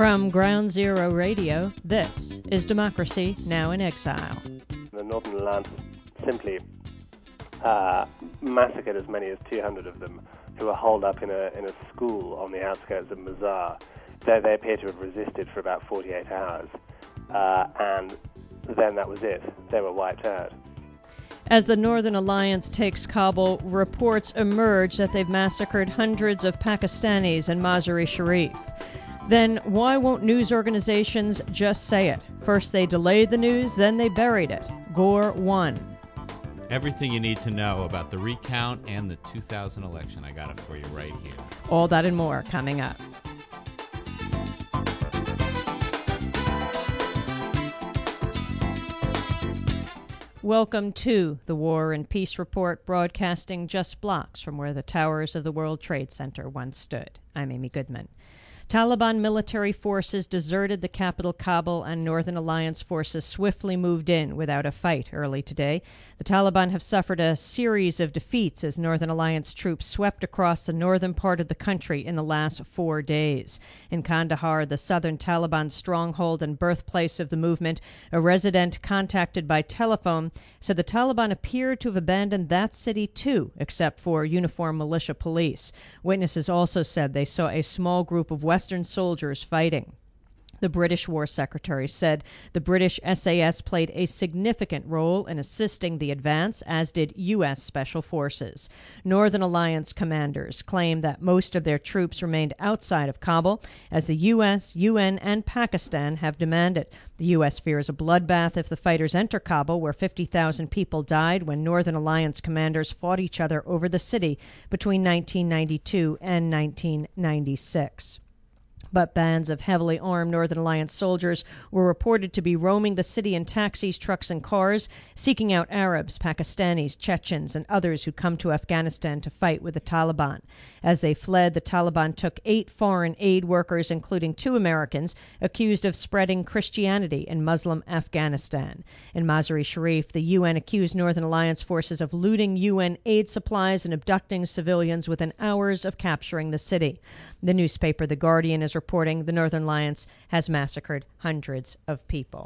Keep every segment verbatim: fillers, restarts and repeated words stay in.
From Ground Zero Radio, this is Democracy Now! In Exile. The Northern Alliance simply uh, massacred as many as two hundred of them who were holed up in a in a school on the outskirts of Mazar. They, they appear to have resisted for about forty-eight hours, uh, and then that was it. They were wiped out. As the Northern Alliance takes Kabul, reports emerge that they've massacred hundreds of Pakistanis in Mazar-e-Sharif. Then why won't news organizations just say it? First they delayed the news, then they buried it. Gore won. Everything you need to know about the recount and the two thousand election. I got it for you right here. All that and more coming up. Welcome to the War and Peace Report, broadcasting just blocks from where the towers of the World Trade Center once stood. I'm Amy Goodman. Taliban military forces deserted the capital Kabul, and Northern Alliance forces swiftly moved in without a fight early today. The Taliban have suffered a series of defeats as Northern Alliance troops swept across the northern part of the country in the last four days. In Kandahar, the southern Taliban stronghold and birthplace of the movement, a resident contacted by telephone said the Taliban appeared to have abandoned that city too, except for uniformed militia police. Witnesses also said they saw a small group of Western soldiers fighting. The British War Secretary said the British S A S played a significant role in assisting the advance, as did U S Special Forces. Northern Alliance commanders claim that most of their troops remained outside of Kabul, as the U S, U N, and Pakistan have demanded. The U S fears a bloodbath if the fighters enter Kabul, where fifty thousand people died when Northern Alliance commanders fought each other over the city between nineteen ninety-two and nineteen ninety-six. But bands of heavily armed Northern Alliance soldiers were reported to be roaming the city in taxis, trucks, and cars, seeking out Arabs, Pakistanis, Chechens, and others who come to Afghanistan to fight with the Taliban. As they fled, the Taliban took eight foreign aid workers, including two Americans, accused of spreading Christianity in Muslim Afghanistan. In Mazar-e-Sharif, the U N accused Northern Alliance forces of looting U N aid supplies and abducting civilians within hours of capturing the city. The newspaper The Guardian is reporting the Northern Alliance has massacred hundreds of people.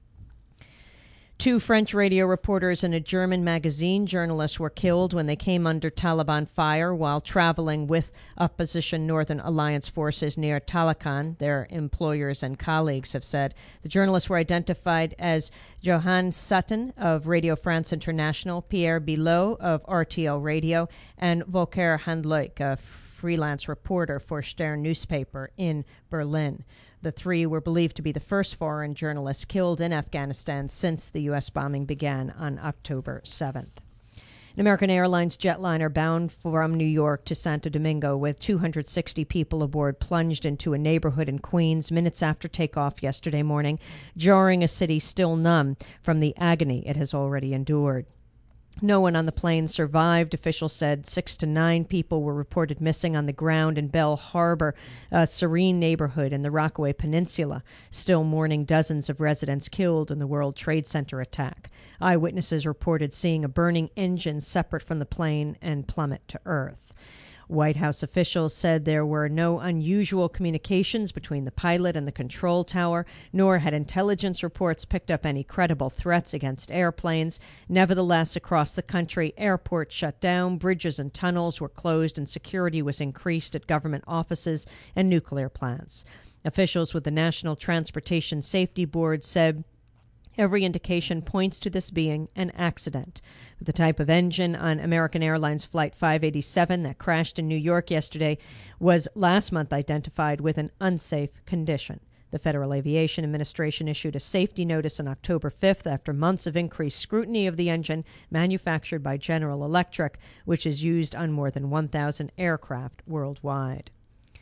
Two French radio reporters and a German magazine journalist were killed when they came under Taliban fire while traveling with opposition Northern Alliance forces near Talakan, their employers and colleagues have said. The journalists were identified as Johan Sutton of Radio France International, Pierre Bilot of R T L Radio, and Volker Handleuk, a freelance reporter for Stern newspaper in Berlin. The three were believed to be the first foreign journalists killed in Afghanistan since the U S bombing began on October seventh. An American Airlines jetliner bound from New York to Santo Domingo with two hundred sixty people aboard plunged into a neighborhood in Queens minutes after takeoff yesterday morning, jarring a city still numb from the agony it has already endured. No one on the plane survived, officials said. Six to nine people were reported missing on the ground in Bell Harbor, a serene neighborhood in the Rockaway Peninsula, still mourning dozens of residents killed in the World Trade Center attack. Eyewitnesses reported seeing a burning engine separate from the plane and plummet to earth. White House officials said there were no unusual communications between the pilot and the control tower, nor had intelligence reports picked up any credible threats against airplanes. Nevertheless, across the country, airports shut down, bridges and tunnels were closed, and security was increased at government offices and nuclear plants. Officials with the National Transportation Safety Board said every indication points to this being an accident. The type of engine on American Airlines Flight five eighty-seven that crashed in New York yesterday was last month identified with an unsafe condition. The Federal Aviation Administration issued a safety notice on October fifth after months of increased scrutiny of the engine manufactured by General Electric, which is used on more than one thousand aircraft worldwide.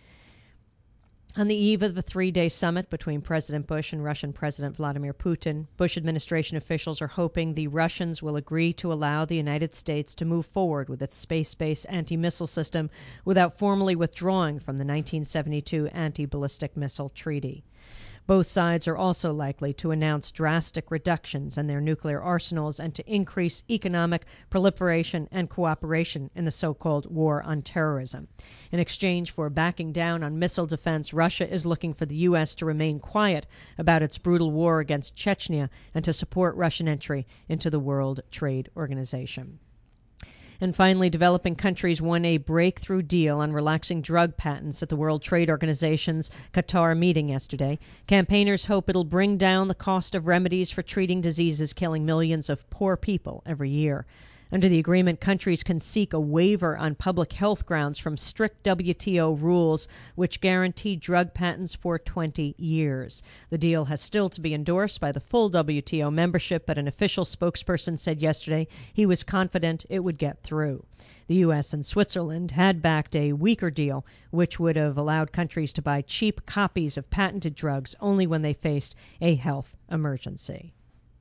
On the eve of the three-day summit between President Bush and Russian President Vladimir Putin, Bush administration officials are hoping the Russians will agree to allow the United States to move forward with its space-based anti-missile system without formally withdrawing from the nineteen seventy-two Anti-Ballistic Missile Treaty. Both sides are also likely to announce drastic reductions in their nuclear arsenals and to increase economic proliferation and cooperation in the so-called war on terrorism. In exchange for backing down on missile defense, Russia is looking for the U S to remain quiet about its brutal war against Chechnya and to support Russian entry into the World Trade Organization. And finally, developing countries won a breakthrough deal on relaxing drug patents at the World Trade Organization's Qatar meeting yesterday. Campaigners hope it'll bring down the cost of remedies for treating diseases killing millions of poor people every year. Under the agreement, countries can seek a waiver on public health grounds from strict W T O rules, which guarantee drug patents for twenty years. The deal has still to be endorsed by the full W T O membership, but an official spokesperson said yesterday he was confident it would get through. The U S and Switzerland had backed a weaker deal, which would have allowed countries to buy cheap copies of patented drugs only when they faced a health emergency.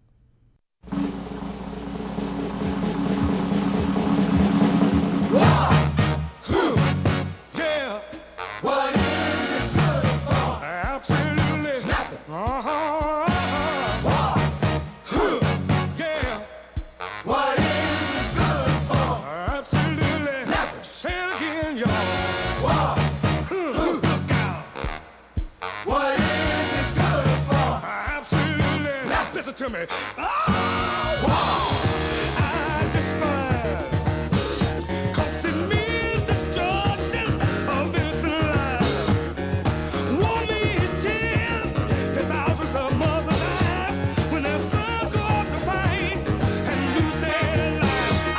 To me. Oh, wow. I despise, 'cause it means destruction of innocent lives. War means tears to thousands of mothers' eyes when their sons go off to fight and lose their lives.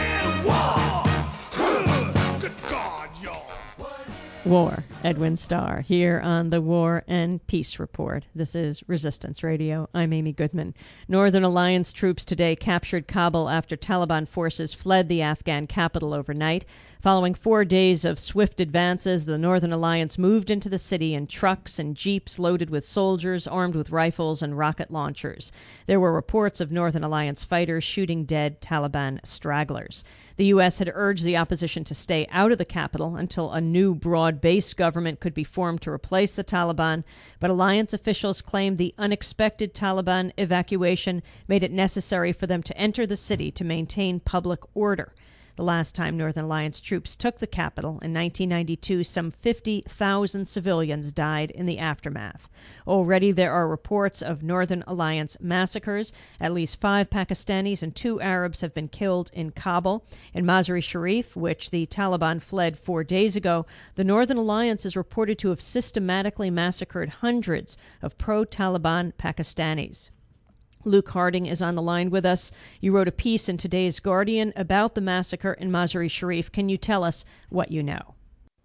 I said war. Good God, y'all. War. Edwin Starr here on the War and Peace Report. This is Resistance Radio. I'm Amy Goodman. Northern Alliance troops today captured Kabul after Taliban forces fled the Afghan capital overnight. Following four days of swift advances, the Northern Alliance moved into the city in trucks and jeeps loaded with soldiers armed with rifles and rocket launchers. There were reports of Northern Alliance fighters shooting dead Taliban stragglers. The U S had urged the opposition to stay out of the capital until a new broad-based government could be formed to replace the Taliban, but alliance officials claimed the unexpected Taliban evacuation made it necessary for them to enter the city to maintain public order. The last time Northern Alliance troops took the capital in nineteen ninety-two, some fifty thousand civilians died in the aftermath. Already there are reports of Northern Alliance massacres. At least five Pakistanis and two Arabs have been killed in Kabul. In Mazar-e-Sharif, which the Taliban fled four days ago, the Northern Alliance is reported to have systematically massacred hundreds of pro-Taliban Pakistanis. Luke Harding is on the line with us. You wrote a piece in today's Guardian about the massacre in Mazar-e-Sharif. Can you tell us what you know?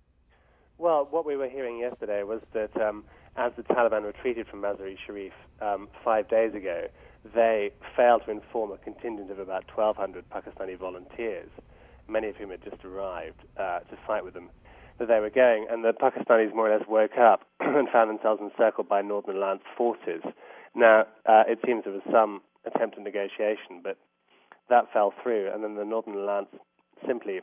Well, what we were hearing yesterday was that um, as the Taliban retreated from Mazar-e-Sharif um, five days ago, they failed to inform a contingent of about twelve hundred Pakistani volunteers, many of whom had just arrived uh, to fight with them, that they were going. And the Pakistanis more or less woke up and found themselves encircled by Northern Alliance forces. Now, uh, it seems there was some attempt at negotiation, but that fell through, and then the Northern Alliance simply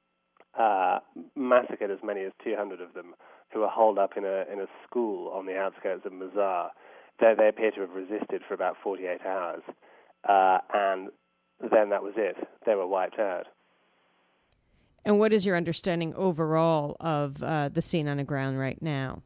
uh, massacred as many as two hundred of them who were holed up in a in a school on the outskirts of Mazar. They, they appear to have resisted for about forty-eight hours, uh, and then that was it. They were wiped out. And what is your understanding overall of uh, the scene on the ground right now?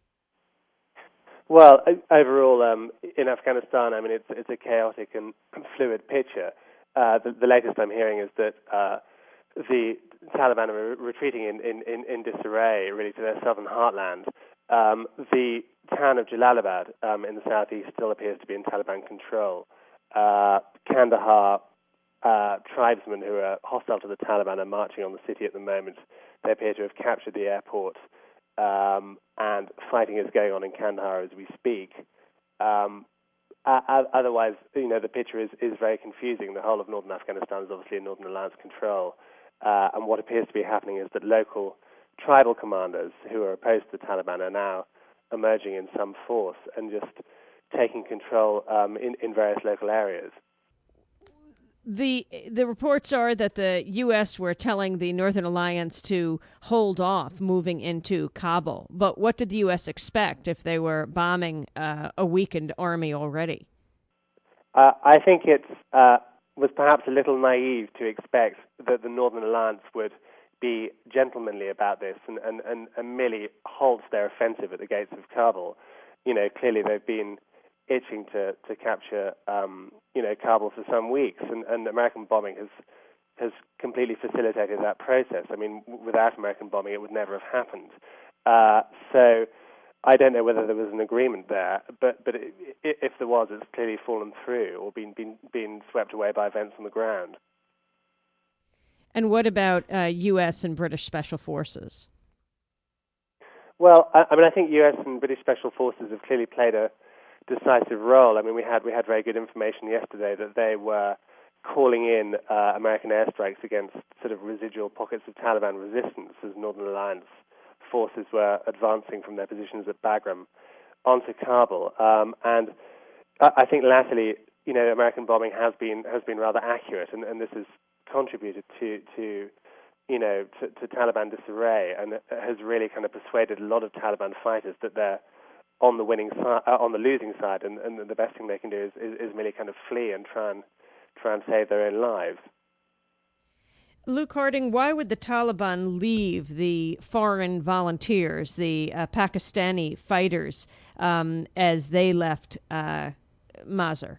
Well, overall, um, in Afghanistan, I mean, it's it's a chaotic and fluid picture. Uh, the, the latest I'm hearing is that uh, the Taliban are retreating in, in, in, in disarray, really, to their southern heartland. Um, the town of Jalalabad um, in the southeast still appears to be in Taliban control. Uh, Kandahar uh, tribesmen who are hostile to the Taliban are marching on the city at the moment. They appear to have captured the airport. Um, and fighting is going on in Kandahar as we speak. Um, uh, otherwise, you know, the picture is, is very confusing. The whole of northern Afghanistan is obviously in Northern Alliance control, uh, and what appears to be happening is that local tribal commanders who are opposed to the Taliban are now emerging in some force and just taking control um, in, in various local areas. The the reports are that the U S were telling the Northern Alliance to hold off moving into Kabul. But what did the U S expect if they were bombing uh, a weakened army already? Uh, I think it uh, was perhaps a little naive to expect that the Northern Alliance would be gentlemanly about this and, and, and, and merely halt their offensive at the gates of Kabul. You know, clearly they've been itching to, to capture, um, you know, Kabul for some weeks, and, and American bombing has has completely facilitated that process. I mean, w- without American bombing, it would never have happened. Uh, so I don't know whether there was an agreement there, but but it, it, if there was, it's clearly fallen through or been been been swept away by events on the ground. And what about uh, U S and British special forces? Well, I, I mean, I think U S and British special forces have clearly played a decisive role. I mean, we had we had very good information yesterday that they were calling in uh, American airstrikes against sort of residual pockets of Taliban resistance as Northern Alliance forces were advancing from their positions at Bagram onto Kabul. Um, and I, I think latterly, you know, American bombing has been has been rather accurate, and, and this has contributed to to you know to, to Taliban disarray, and it has really kind of persuaded a lot of Taliban fighters that they're on the winning side, uh, on the losing side, and, and the best thing they can do is, is, is merely kind of flee and try and try and save their own lives. Luke Harding, why would the Taliban leave the foreign volunteers, the uh, Pakistani fighters, um, as they left uh, Mazar?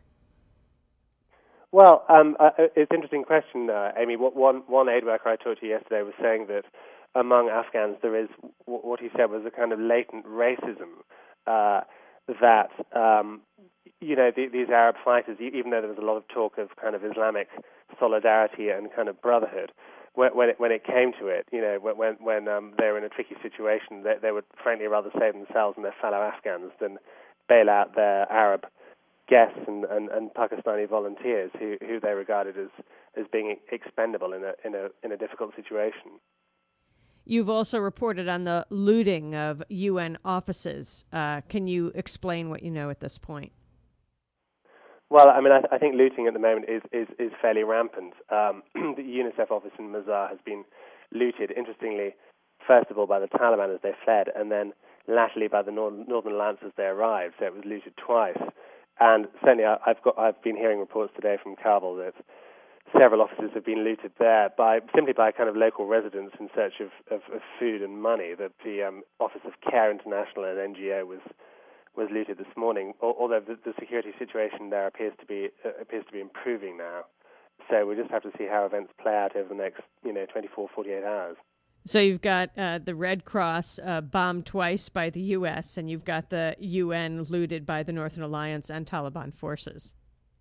Well, um, uh, it's an interesting question, uh, Amy. What, one, one aid worker I talked to yesterday was saying that among Afghans there is w- what he said was a kind of latent racism uh, that, um, you know, the, these Arab fighters, even though there was a lot of talk of kind of Islamic solidarity and kind of brotherhood, when, when, it, when it came to it, you know, when, when um, they were in a tricky situation, they, they would frankly rather save themselves and their fellow Afghans than bail out their Arab guests and, and, and Pakistani volunteers who, who they regarded as, as being expendable in a, in a, in a difficult situation. You've also reported on the looting of U N offices. Uh, can you explain what you know at this point? Well, I mean, I, I think looting at the moment is, is, is fairly rampant. Um, the UNICEF office in Mazar has been looted, interestingly, first of all by the Taliban as they fled, and then latterly by the Nor- Northern Alliance as they arrived. So it was looted twice. And certainly, I, I've got I've been hearing reports today from Kabul that several offices have been looted there by simply by kind of local residents in search of, of, of food and money. That the um, Office of Care International, an N G O, was was looted this morning. Although the, the security situation there appears to be uh, appears to be improving now, so we just have to see how events play out over the next you know twenty-four, forty-eight hours. So you've got uh, the Red Cross uh, bombed twice by the U S, and you've got the U N looted by the Northern Alliance and Taliban forces.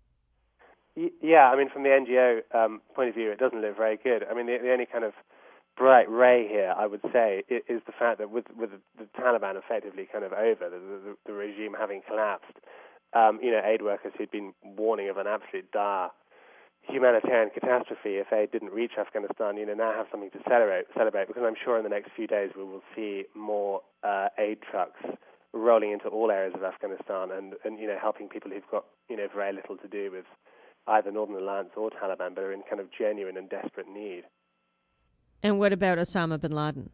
Yeah, I mean, from the N G O um, point of view, it doesn't look very good. I mean, the, the only kind of bright ray here, I would say, is, is the fact that with, with the Taliban effectively kind of over, the, the, the regime having collapsed, um, you know, aid workers who'd been warning of an absolute dire humanitarian catastrophe if aid didn't reach Afghanistan, you know, now have something to celebrate, celebrate because I'm sure in the next few days we will see more uh, aid trucks rolling into all areas of Afghanistan and, and, you know, helping people who've got, you know, very little to do with either Northern Alliance or Taliban, but are in kind of genuine and desperate need. And what about Osama bin Laden?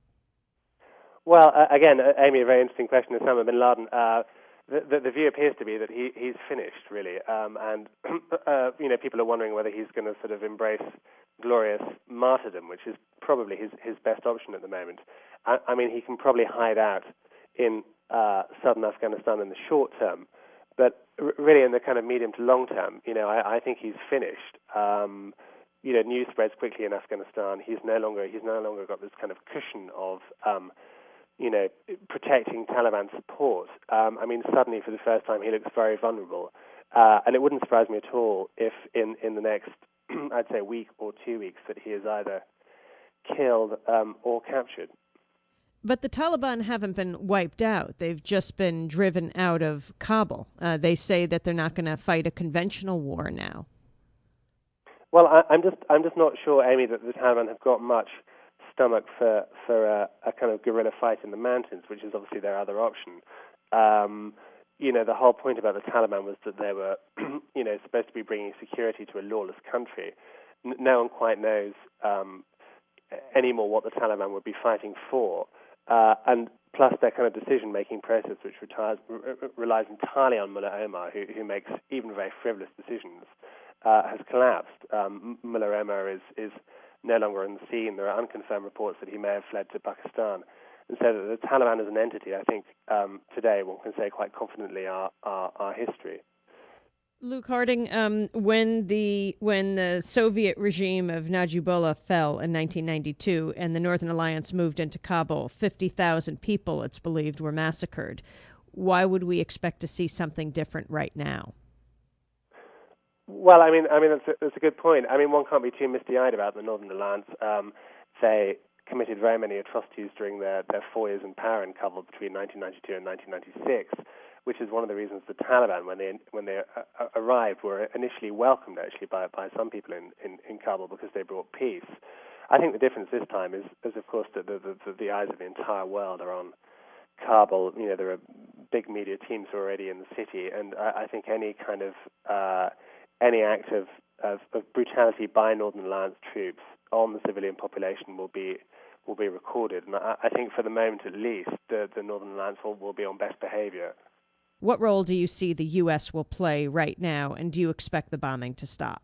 Well, uh, again, uh, Amy, a very interesting question. Osama bin Laden, uh, the, the, the view appears to be that he, he's finished, really, um, and uh, you know, people are wondering whether he's going to sort of embrace glorious martyrdom, which is probably his, his best option at the moment. I, I mean, he can probably hide out in uh, southern Afghanistan in the short term, but r- really in the kind of medium to long term, you know, I, I think he's finished. Um, you know, news spreads quickly in Afghanistan. He's no longer he's no longer got this kind of cushion of um, you know, protecting Taliban support. Um, I mean, suddenly, for the first time, he looks very vulnerable. Uh, and it wouldn't surprise me at all if in, in the next, I'd say, week or two weeks, that he is either killed um, or captured. But the Taliban haven't been wiped out. They've just been driven out of Kabul. Uh, they say that they're not going to fight a conventional war now. Well, I, I'm just I'm just not sure, Amy, that the Taliban have got much stomach for for a, a kind of guerrilla fight in the mountains, which is obviously their other option. Um, you know, the whole point about the Taliban was that they were, you know, supposed to be bringing security to a lawless country. N- no one quite knows um, anymore what the Taliban would be fighting for. Uh, and plus their kind of decision-making process, which retires, r- relies entirely on Mullah Omar, who, who makes even very frivolous decisions, uh, has collapsed. Um, Mullah Omar is, is no longer on the scene. There are unconfirmed reports that he may have fled to Pakistan. And so the Taliban as an entity, I think, um, today one can say quite confidently are, are, are history. Luke Harding, um, when the when the Soviet regime of Najibullah fell in nineteen ninety-two and the Northern Alliance moved into Kabul, fifty thousand people, it's believed, were massacred. Why would we expect to see something different right now? Well, I mean, I mean that's a, that's a good point. I mean, one can't be too misty-eyed about the Northern Alliance. Um, they committed very many atrocities during their, their four years in power in Kabul between nineteen ninety-two and nineteen ninety-six. Which is one of the reasons the Taliban, when they when they uh, arrived, were initially welcomed actually by by some people in, in, in Kabul because they brought peace. I think the difference this time is, is of course, that the, the, the eyes of the entire world are on Kabul. You know, there are big media teams already in the city, and I, I think any kind of uh, any act of, of, of brutality by Northern Alliance troops on the civilian population will be will be recorded. And I, I think for the moment, at least, the, the Northern Alliance will, will be on best behavior. What role do you see the U S will play right now, and do you expect the bombing to stop?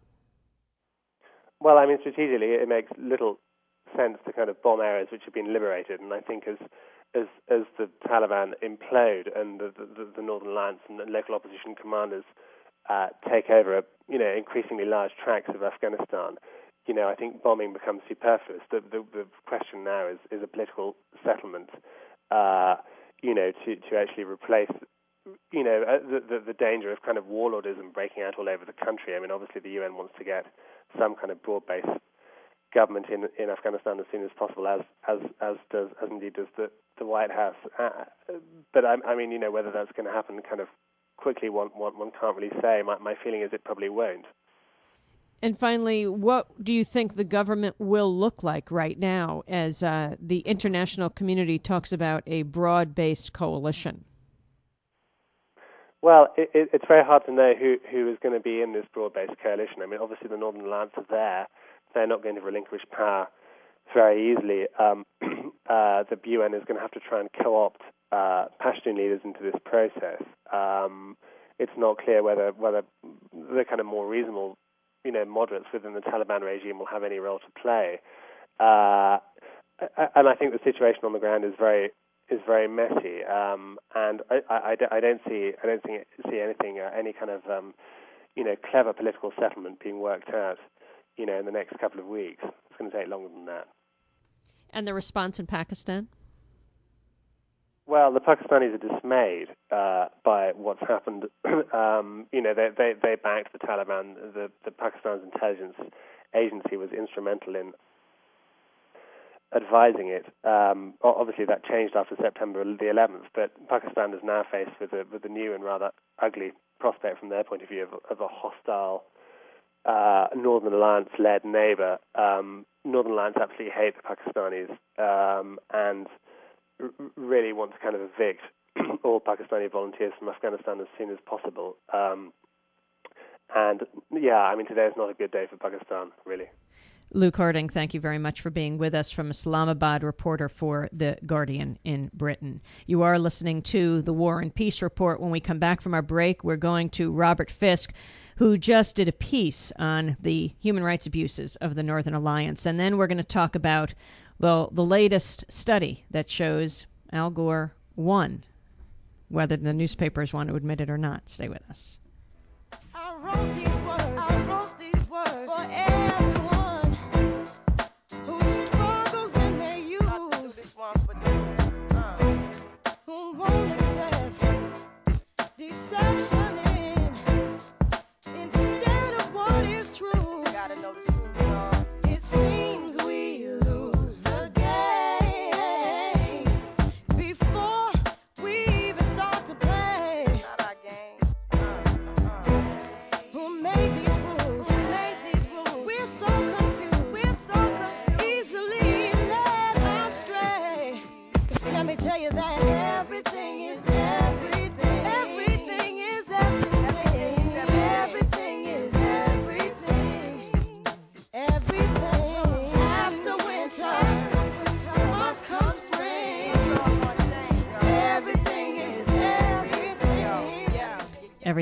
Well, I mean, strategically, it makes little sense to kind of bomb areas which have been liberated, and I think as as, as the Taliban implode and the, the, the Northern Alliance and the local opposition commanders uh, take over, a, you know, increasingly large tracts of Afghanistan, you know, I think bombing becomes superfluous. The the, the question now is, is a political settlement, uh, you know, to, to actually replace. You know, uh, the, the the danger of kind of warlordism breaking out all over the country. I mean, obviously the U N wants to get some kind of broad-based government in in Afghanistan as soon as possible, as as as does as indeed does the the White House. Uh, but I, I mean, you know, whether that's going to happen kind of quickly, one one one can't really say. My my feeling is it probably won't. And finally, what do you think the government will look like right now as uh, the international community talks about a broad-based coalition? Well, it, it, it's very hard to know who, who is going to be in this broad-based coalition. I mean, obviously the Northern Alliance are there. They're not going to relinquish power very easily. Um, uh, the U N is going to have to try and co-opt uh, Pashtun leaders into this process. Um, it's not clear whether whether the kind of more reasonable, you know, moderates within the Taliban regime will have any role to play. Uh, and I think the situation on the ground is very is very messy, um, and I, I, I don't see I don't see, see anything uh, any kind of um, you know clever political settlement being worked out, you know, in the next couple of weeks. It's going to take longer than that. And the response in Pakistan? Well, the Pakistanis are dismayed uh, by what's happened. um, you know, they, they they backed the Taliban. The the Pakistan's intelligence agency was instrumental in advising it. Um, obviously, that changed after September the eleventh, but Pakistan is now faced with a, with a new and rather ugly prospect from their point of view of, of a hostile uh, Northern Alliance-led neighbor. Um, Northern Alliance absolutely hate the Pakistanis um, and r- really want to kind of evict all Pakistani volunteers from Afghanistan as soon as possible. Um, and, yeah, I mean, today is not a good day for Pakistan, really. Luke Harding, thank you very much for being with us from Islamabad, reporter for The Guardian in Britain. You are listening to the War and Peace Report. When we come back from our break, we're going to Robert Fisk, who just did a piece on the human rights abuses of the Northern Alliance. And then we're going to talk about, well, the latest study that shows Al Gore won, whether the newspapers want to admit it or not. Stay with us. I wrote these words, I wrote these words for everyone who struggles in their youth, who won't accept deception in instead of what is true. Gotta know the truth, y'all. It seems we lose the game before we even start to play. Not our game. Who made these rules? Who made these rules? We're so confused. We're so confused. Easily led astray. Let me tell you that everything is everything. Everything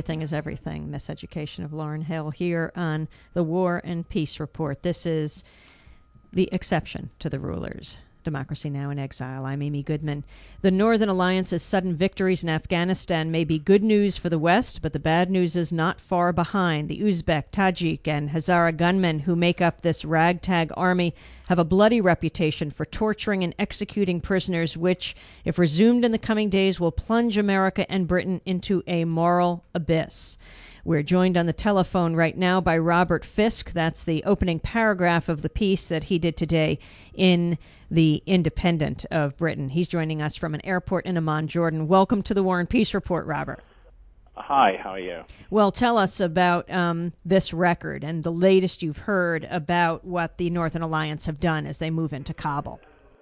Everything is Everything, Miseducation of Lauryn Hill, here on the War and Peace Report. This is the exception to the rulers. Democracy Now! In Exile. I'm Amy Goodman. The Northern Alliance's sudden victories in Afghanistan may be good news for the West, but the bad news is not far behind. The Uzbek, Tajik, and Hazara gunmen who make up this ragtag army have a bloody reputation for torturing and executing prisoners, which, if resumed in the coming days, will plunge America and Britain into a moral abyss. We're joined on the telephone right now by Robert Fisk. That's the opening paragraph of the piece that he did today in The Independent of Britain. He's joining us from an airport in Amman, Jordan. Welcome to the War and Peace Report, Robert. Hi, how are you? Well, tell us about um, this record and the latest you've heard about what the Northern Alliance have done as they move into Kabul.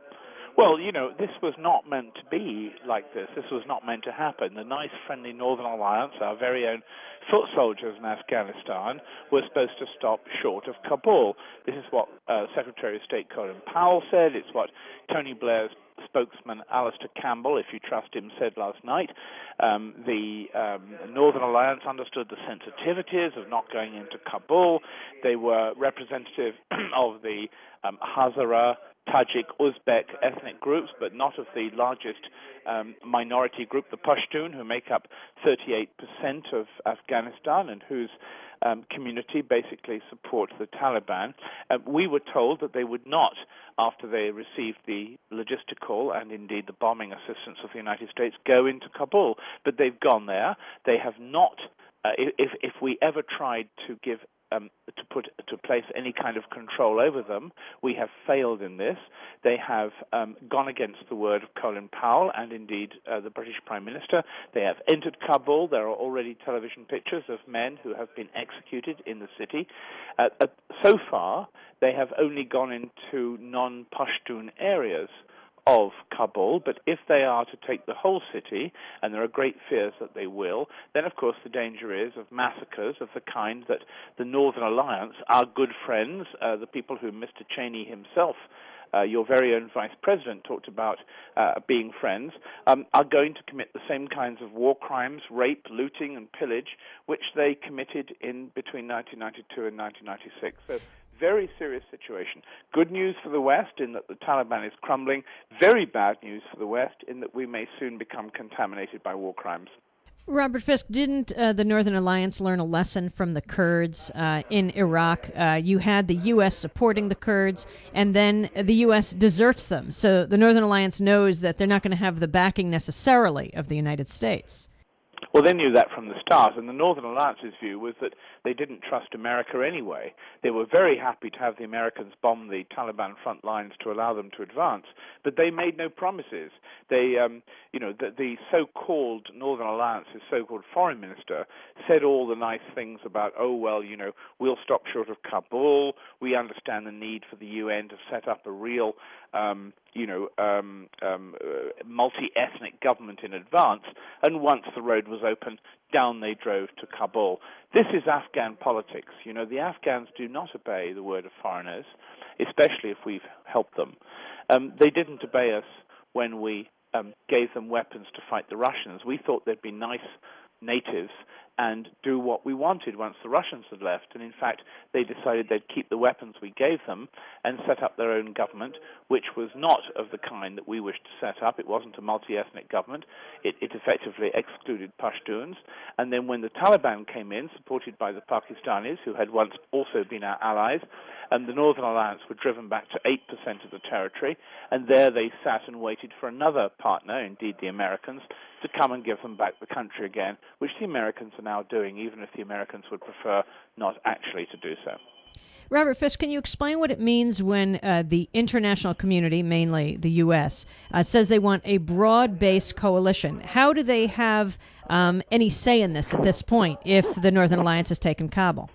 Well, you know, this was not meant to be like this. This was not meant to happen. The nice, friendly Northern Alliance, our very own foot soldiers in Afghanistan, were supposed to stop short of Kabul. This is what uh, Secretary of State Colin Powell said. It's what Tony Blair's spokesman Alistair Campbell, if you trust him, said last night. Um, the um, Northern Alliance understood the sensitivities of not going into Kabul. They were representative of the um, Hazara, Tajik, Uzbek ethnic groups, but not of the largest um, minority group, the Pashtun, who make up thirty-eight percent of Afghanistan and whose um, community basically supports the Taliban. Uh, we were told that they would not, after they received the logistical and indeed the bombing assistance of the United States, go into Kabul. But they've gone there. They have not, uh, if, if we ever tried to give Um, to put to place any kind of control over them, we have failed in this. They have um, gone against the word of Colin Powell and indeed uh, the British Prime Minister. They have entered Kabul. There are already television pictures of men who have been executed in the city. Uh, uh, so far, they have only gone into non-Pashtun areas of Kabul, but if they are to take the whole city, and there are great fears that they will, then of course the danger is of massacres of the kind that the Northern Alliance, our good friends, uh, the people whom Mister Cheney himself, uh, your very own vice president, talked about uh, being friends, um, are going to commit the same kinds of war crimes, rape, looting, and pillage, which they committed in between nineteen ninety-two and nineteen ninety-six. So, very serious situation. Good news for the West in that the Taliban is crumbling. Very bad news for the West in that we may soon become contaminated by war crimes. Robert Fisk, didn't uh, the Northern Alliance learn a lesson from the Kurds uh, in Iraq? Uh, you had the U S supporting the Kurds, and then the U S deserts them. So the Northern Alliance knows that they're not going to have the backing necessarily of the United States. Well, they knew that from the start, and the Northern Alliance's view was that they didn't trust America anyway. They were very happy to have the Americans bomb the Taliban front lines to allow them to advance, but they made no promises. They, um, you know, the, the so-called Northern Alliance's so-called foreign minister said all the nice things about, oh, well, you know, we'll stop short of Kabul. We understand the need for the U N to set up a real, um, you know, um, um, uh, multi-ethnic government in advance, and once the road was open, down they drove to Kabul. This is Afghan politics. You know, the Afghans do not obey the word of foreigners, especially if we've helped them. Um, they didn't obey us when we um, gave them weapons to fight the Russians. We thought they'd be nice natives and do what we wanted once the Russians had left. And in fact, they decided they'd keep the weapons we gave them and set up their own government, which was not of the kind that we wished to set up. It wasn't a multi-ethnic government. It, it effectively excluded Pashtuns. And then when the Taliban came in, supported by the Pakistanis, who had once also been our allies, and the Northern Alliance were driven back to eight percent of the territory, and there they sat and waited for another partner, indeed the Americans, to come and give them back the country again, which the Americans are now doing, even if the Americans would prefer not actually to do so. Robert Fisk, can you explain what it means when uh, the international community, mainly the U S, uh, says they want a broad-based coalition? How do they have um, any say in this at this point if the Northern Alliance has taken Kabul?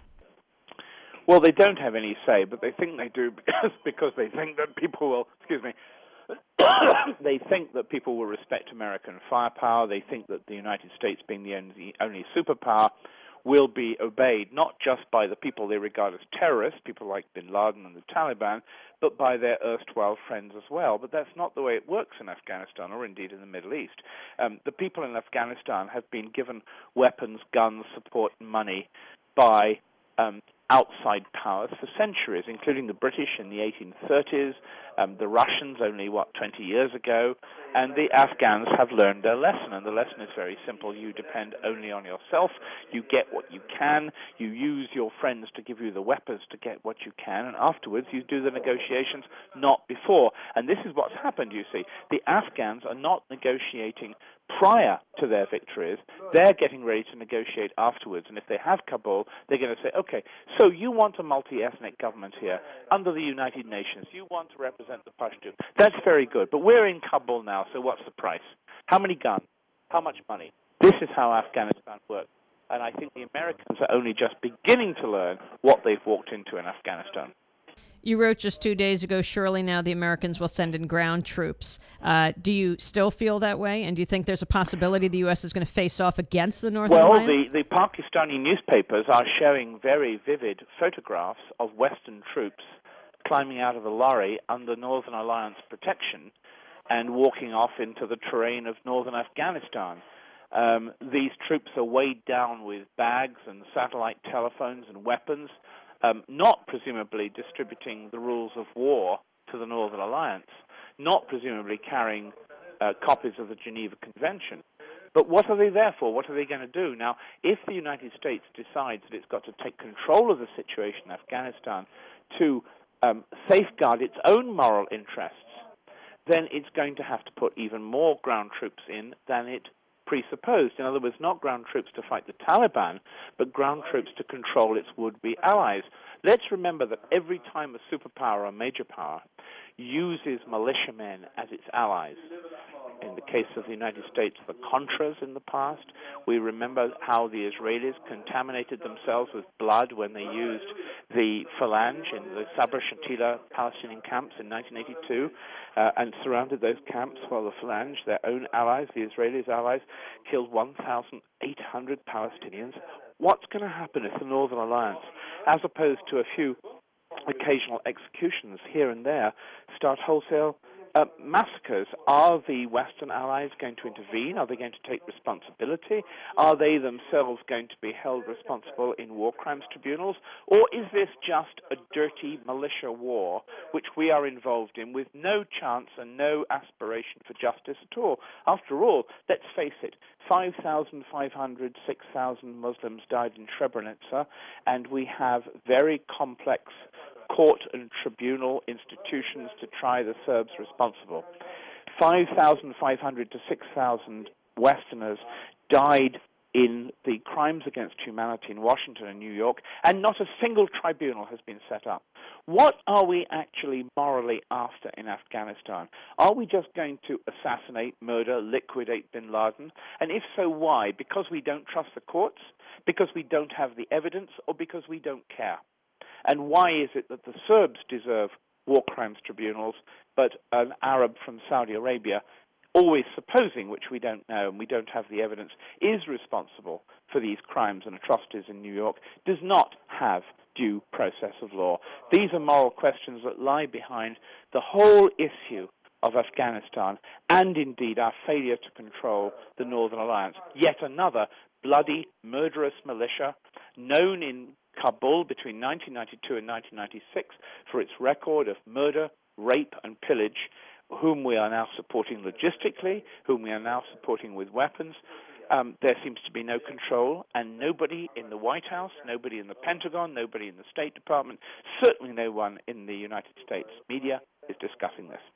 Well, they don't have any say, but they think they do because, because they think that people will, excuse me, they think that people will respect American firepower. They think that the United States, being the only, only superpower, will be obeyed not just by the people they regard as terrorists, people like bin Laden and the Taliban, but by their erstwhile friends as well. But that's not the way it works in Afghanistan or indeed in the Middle East. Um, the people in Afghanistan have been given weapons, guns, support, and money by um, outside powers for centuries, including the British in the eighteen thirties, um, the Russians only, what, twenty years ago, and the Afghans have learned their lesson, and the lesson is very simple. You depend only on yourself. You get what you can. You use your friends to give you the weapons to get what you can, and afterwards you do the negotiations, not before. And this is what's happened, you see. The Afghans are not negotiating prior to their victories. They're getting ready to negotiate afterwards, and if they have Kabul, they're going to say, okay, so you want a multi-ethnic government here under the United Nations. You want to represent the Pashtun. That's very good, but we're in Kabul now, so what's the price? How many guns? How much money? This is how Afghanistan works, and I think the Americans are only just beginning to learn what they've walked into in Afghanistan. You wrote just two days ago, surely now the Americans will send in ground troops. Uh, do you still feel that way? And do you think there's a possibility the U S is going to face off against the Northern Well, Alliance? the, the Pakistani newspapers are showing very vivid photographs of Western troops climbing out of a lorry under Northern Alliance protection and walking off into the terrain of northern Afghanistan. Um, these troops are weighed down with bags and satellite telephones and weapons, Um, not presumably distributing the rules of war to the Northern Alliance, not presumably carrying uh, copies of the Geneva Convention. But what are they there for? What are they going to do? Now, if the United States decides that it's got to take control of the situation in Afghanistan to um, safeguard its own moral interests, then it's going to have to put even more ground troops in than it presupposed. In other words, not ground troops to fight the Taliban, but ground troops to control its would-be allies. Let's remember that every time a superpower or major power uses militiamen as its allies, in the case of the United States, the Contras in the past, we remember how the Israelis contaminated themselves with blood when they used the Phalange in the Sabra Shatila Palestinian camps in nineteen eighty-two uh, and surrounded those camps while the Phalange, their own allies, the Israelis' allies, killed one thousand eight hundred Palestinians. What's going to happen if the Northern Alliance, as opposed to a few occasional executions here and there, start wholesale Uh, massacres? Are the Western allies going to intervene? Are they going to take responsibility? Are they themselves going to be held responsible in war crimes tribunals? Or is this just a dirty militia war which we are involved in with no chance and no aspiration for justice at all? After all, let's face it, five thousand five hundred, six thousand Muslims died in Srebrenica, and we have very complex court and tribunal institutions to try the Serbs responsible. five thousand five hundred to six thousand Westerners died in the crimes against humanity in Washington and New York, and not a single tribunal has been set up. What are we actually morally after in Afghanistan? Are we just going to assassinate, murder, liquidate bin Laden? And if so, why? Because we don't trust the courts? Because we don't have the evidence? Or because we don't care? And why is it that the Serbs deserve war crimes tribunals, but an Arab from Saudi Arabia, always supposing, which we don't know and we don't have the evidence, is responsible for these crimes and atrocities in New York, does not have due process of law? These are moral questions that lie behind the whole issue of Afghanistan and indeed our failure to control the Northern Alliance. Yet another bloody, murderous militia known in Kabul between nineteen ninety-two and nineteen ninety-six for its record of murder, rape, and pillage, whom we are now supporting logistically, whom we are now supporting with weapons. Um, there seems to be no control, and nobody in the White House, nobody in the Pentagon, nobody in the State Department, certainly no one in the United States media is discussing this.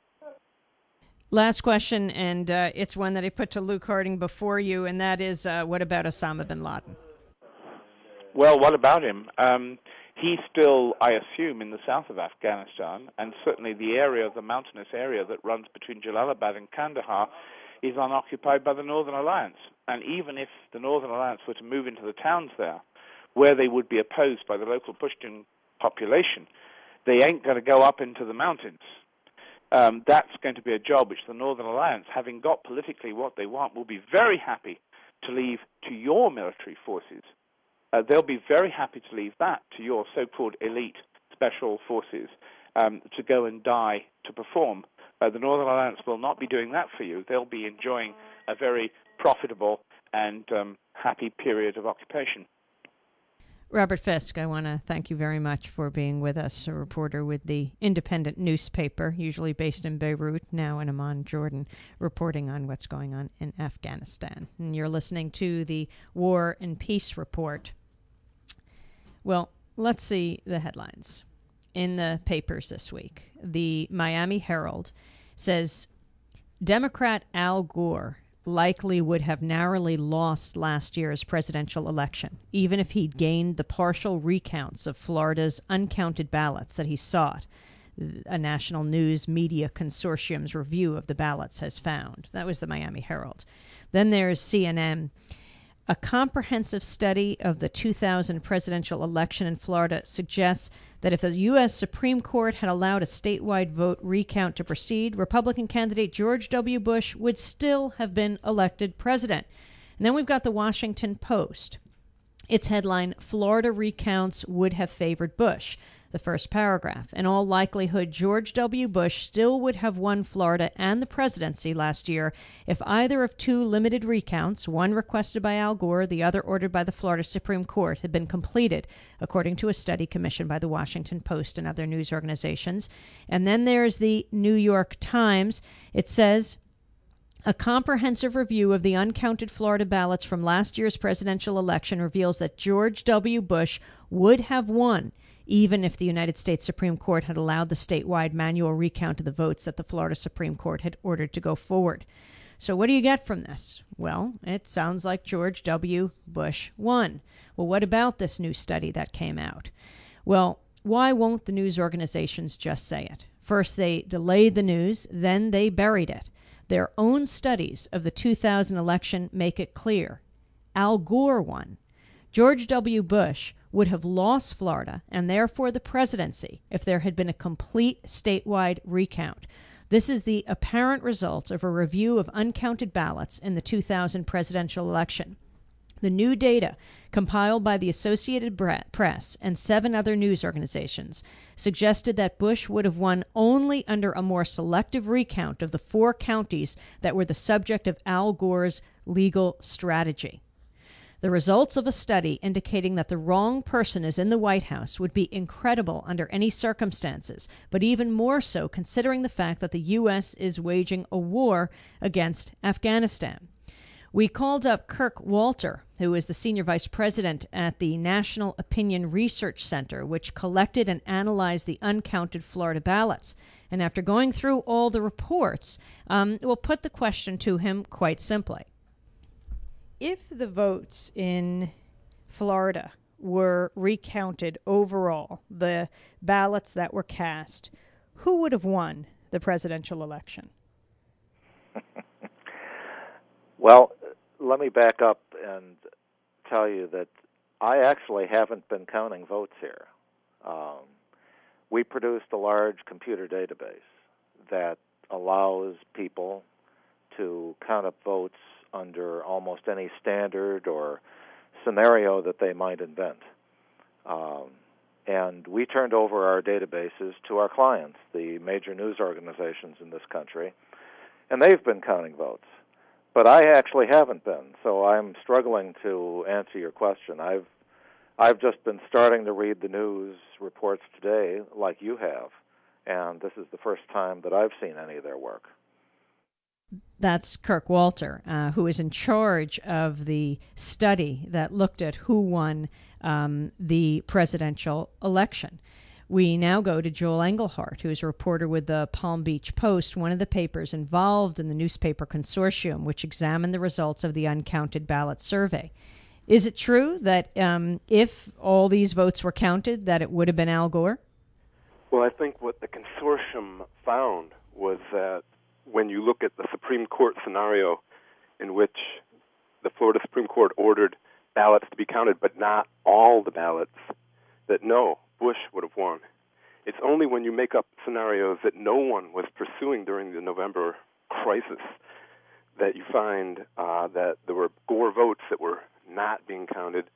Last question, and uh, it's one that I put to Luke Harding before you, and that is, uh, what about Osama bin Laden? Well, what about him? Um, he's still, I assume, in the south of Afghanistan, and certainly the area, the mountainous area that runs between Jalalabad and Kandahar is unoccupied by the Northern Alliance. And even if the Northern Alliance were to move into the towns there, where they would be opposed by the local Pashtun population, they ain't going to go up into the mountains. Um, that's going to be a job which the Northern Alliance, having got politically what they want, will be very happy to leave to your military forces uh, they'll be very happy to leave that to your so-called elite special forces um, to go and die to perform. Uh, the Northern Alliance will not be doing that for you. They'll be enjoying a very profitable and um, happy period of occupation. Robert Fisk, I want to thank you very much for being with us, a reporter with the Independent newspaper, usually based in Beirut, now in Amman, Jordan, reporting on what's going on in Afghanistan. And you're listening to the War and Peace Report. Well, let's see the headlines in the papers this week. The Miami Herald says Democrat Al Gore likely would have narrowly lost last year's presidential election, even if he'd gained the partial recounts of Florida's uncounted ballots that he sought. A National News Media Consortium's review of the ballots has found. That was the Miami Herald. Then there's C N N. A comprehensive study of the two thousand presidential election in Florida suggests that if the U S Supreme Court had allowed a statewide vote recount to proceed, Republican candidate George W. Bush would still have been elected president. And then we've got the Washington Post. Its headline, Florida recounts would have favored Bush. The first paragraph. In all likelihood, George W. Bush still would have won Florida and the presidency last year if either of two limited recounts, one requested by Al Gore, the other ordered by the Florida Supreme Court, had been completed, according to a study commissioned by the Washington Post and other news organizations. And then there's the New York Times. It says, a comprehensive review of the uncounted Florida ballots from last year's presidential election reveals that George W. Bush would have won even if the United States Supreme Court had allowed the statewide manual recount of the votes that the Florida Supreme Court had ordered to go forward. So what do you get from this? Well, it sounds like George W. Bush won. Well, what about this new study that came out? Well, why won't the news organizations just say it? First, they delayed the news, then they buried it. Their own studies of the two thousand election make it clear. Al Gore won. George W. Bush would have lost Florida and therefore the presidency if there had been a complete statewide recount. This is the apparent result of a review of uncounted ballots in the two thousand presidential election. The new data, compiled by the Associated Press and seven other news organizations, suggested that Bush would have won only under a more selective recount of the four counties that were the subject of Al Gore's legal strategy. The results of a study indicating that the wrong person is in the White House would be incredible under any circumstances, but even more so considering the fact that the U S is waging a war against Afghanistan. We called up Kirk Walter, who is the senior vice president at the National Opinion Research Center, which collected and analyzed the uncounted Florida ballots. And after going through all the reports, um, we'll put the question to him quite simply. If the votes in Florida were recounted overall, the ballots that were cast, who would have won the presidential election? Well, let me back up and tell you that I actually haven't been counting votes here. Um, we produced a large computer database that allows people to count up votes under almost any standard or scenario that they might invent. Um, and we turned over our databases to our clients, the major news organizations in this country, and they've been counting votes. But I actually haven't been, so I'm struggling to answer your question. I've I've just been starting to read the news reports today, like you have, and this is the first time that I've seen any of their work. That's Kirk Walter, uh, who is in charge of the study that looked at who won um, the presidential election. We now go to Joel Engelhardt, who is a reporter with the Palm Beach Post, one of the papers involved in the newspaper consortium, which examined the results of the uncounted ballot survey. Is it true that um, if all these votes were counted, that it would have been Al Gore? Well, I think what the consortium found was that when you look at the Supreme Court scenario in which the Florida Supreme Court ordered ballots to be counted, but not all the ballots, that no, Bush would have won. It's only when you make up scenarios that no one was pursuing during the November crisis that you find uh, that there were Gore votes that were not being counted,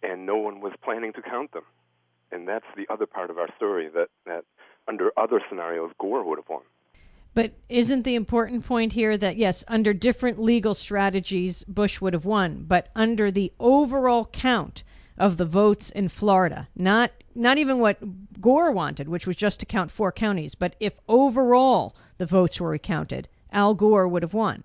and no one was planning to count them. And that's the other part of our story, that, that under other scenarios, Gore would have won. But isn't the important point here that, yes, under different legal strategies, Bush would have won, but under the overall count of the votes in Florida, not not even what Gore wanted, which was just to count four counties, but if overall the votes were recounted, Al Gore would have won.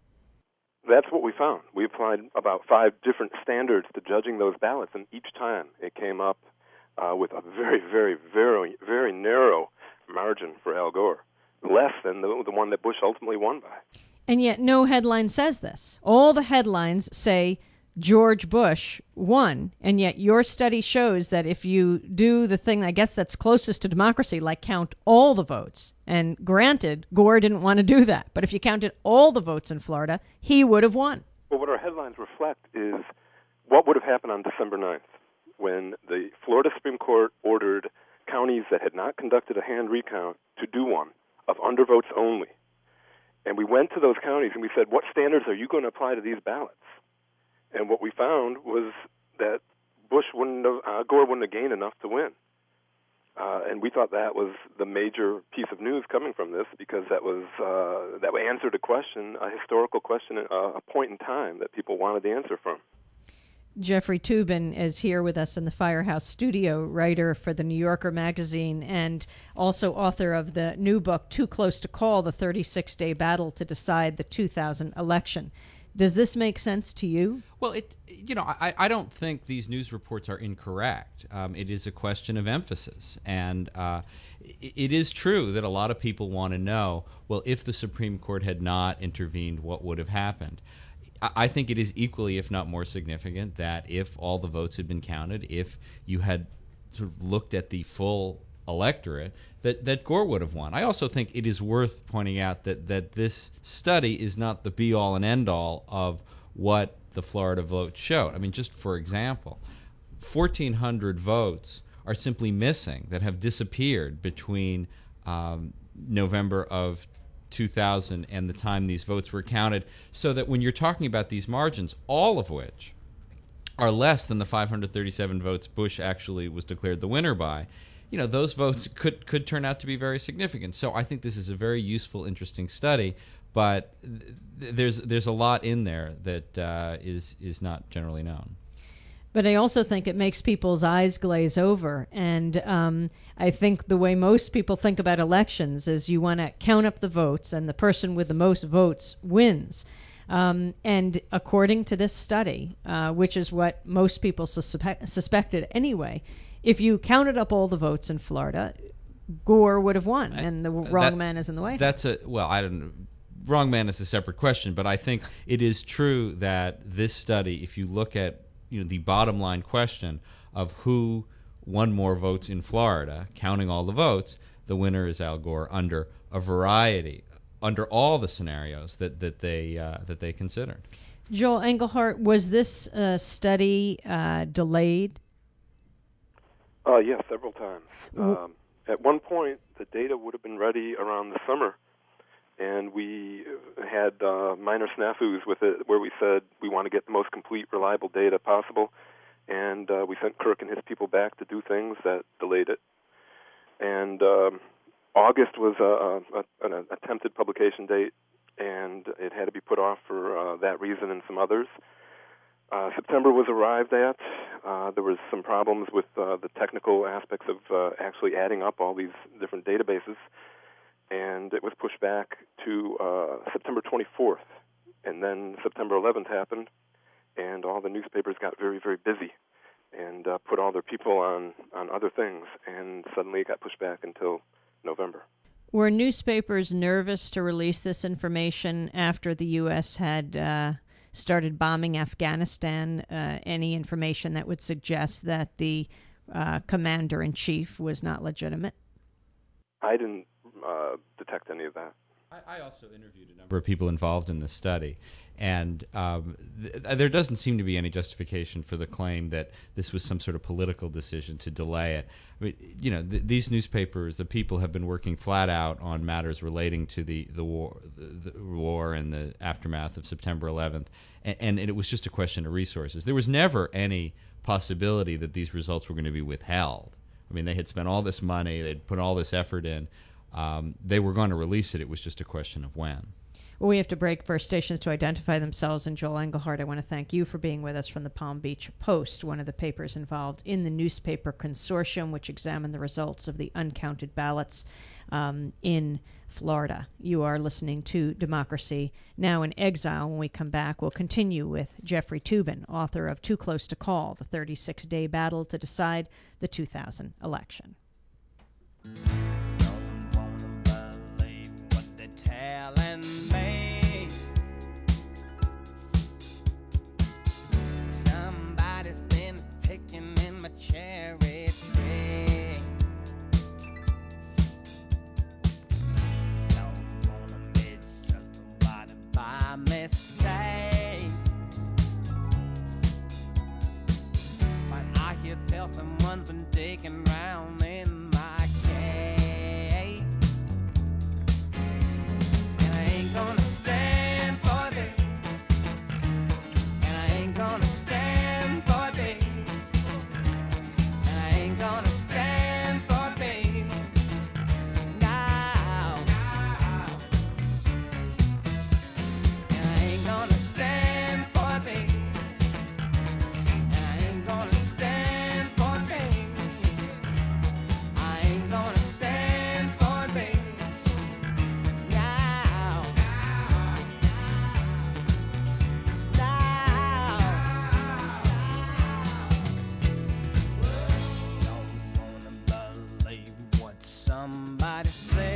That's what we found. We applied about five different standards to judging those ballots, and each time it came up uh, with a very, very, very, very narrow margin for Al Gore, less than the, the one that Bush ultimately won by. And yet no headline says this. All the headlines say George Bush won, and yet your study shows that if you do the thing, I guess, that's closest to democracy, like count all the votes, and granted, Gore didn't want to do that, but if you counted all the votes in Florida, he would have won. Well, what our headlines reflect is what would have happened on December ninth when the Florida Supreme Court ordered counties that had not conducted a hand recount to do one of undervotes only. And we went to those counties and we said, what standards are you going to apply to these ballots? And what we found was that Bush wouldn't have, uh, Gore wouldn't have gained enough to win. Uh, and we thought that was the major piece of news coming from this, because that was uh, that answered a question, a historical question, uh, a point in time that people wanted the answer from. Jeffrey Toobin is here with us in the Firehouse studio, writer for the New Yorker magazine and also author of the new book, Too Close to Call, the thirty-six day battle to decide the two thousand election. Does this make sense to you? Well, it you know, I, I don't think these news reports are incorrect. Um, it is a question of emphasis. And uh, it, it is true that a lot of people want to know, well, if the Supreme Court had not intervened, what would have happened? I, I think it is equally, if not more significant, that if all the votes had been counted, if you had sort of looked at the full electorate, that, that Gore would have won. I also think it is worth pointing out that, that this study is not the be-all and end-all of what the Florida vote showed. I mean, just for example, fourteen hundred votes are simply missing that have disappeared between um, November of two thousand and the time these votes were counted, so that when you're talking about these margins, all of which are less than the five hundred thirty-seven votes Bush actually was declared the winner by, you know, those votes could, could turn out to be very significant. So I think this is a very useful, interesting study, but th- there's there's a lot in there that uh, is is not generally known. But I also think it makes people's eyes glaze over. And um, I think the way most people think about elections is you want to count up the votes, and the person with the most votes wins. Um, and according to this study, uh, which is what most people suspe- suspected anyway, if you counted up all the votes in Florida, Gore would have won, and the wrong that, man is in the White That's House. a well, I don't know. Wrong man is a separate question, but I think it is true that this study, if you look at you know the bottom line question of who won more votes in Florida, counting all the votes, the winner is Al Gore under a variety, under all the scenarios that that they uh, that they considered. Joel Engelhardt, was this uh, study uh, delayed? Uh, yes, several times. Um, at one point, the data would have been ready around the summer, and we had uh, minor snafus with it where we said we want to get the most complete, reliable data possible, and uh, we sent Kirk and his people back to do things that delayed it. And um, August was a, a, an attempted publication date, and it had to be put off for uh, that reason and some others. Uh, September was arrived at. Uh, there was some problems with uh, the technical aspects of uh, actually adding up all these different databases, and it was pushed back to uh, September twenty-fourth. And then September eleventh happened, and all the newspapers got very, very busy and uh, put all their people on, on other things, and suddenly it got pushed back until November. Were newspapers nervous to release this information after the U S had uh, started bombing Afghanistan? Uh, any information that would suggest that the uh, commander-in-chief was not legitimate? I didn't uh, detect any of that. I, I also interviewed a number of people involved in this study, and um, th- there doesn't seem to be any justification for the claim that this was some sort of political decision to delay it. I mean, you know, th- these newspapers, the people have been working flat out on matters relating to the the war, the, the war and the aftermath of September eleventh, and, and it was just a question of resources. There was never any possibility that these results were going to be withheld. I mean, they had spent all this money, they'd put all this effort in. Um, they were going to release it. It was just a question of when. Well, we have to break for stations to identify themselves. And Joel Engelhardt, I want to thank you for being with us from the Palm Beach Post, one of the papers involved in the newspaper consortium, which examined the results of the uncounted ballots um, in Florida. You are listening to Democracy Now! In Exile. When we come back, we'll continue with Jeffrey Toobin, author of Too Close to Call, the thirty-six day battle to decide the two thousand election. Telling me somebody's been picking in my cherry tree. Don't wanna mistrust nobody by mistake, but I hear tell someone's been digging round in my cave. Gonna stand for this, and I ain't gonna stand for this, and I ain't gonna stand for this now, and I ain't gonna stand for this, and I ain't gonna stand for this, I ain't gonna stand for this. Somebody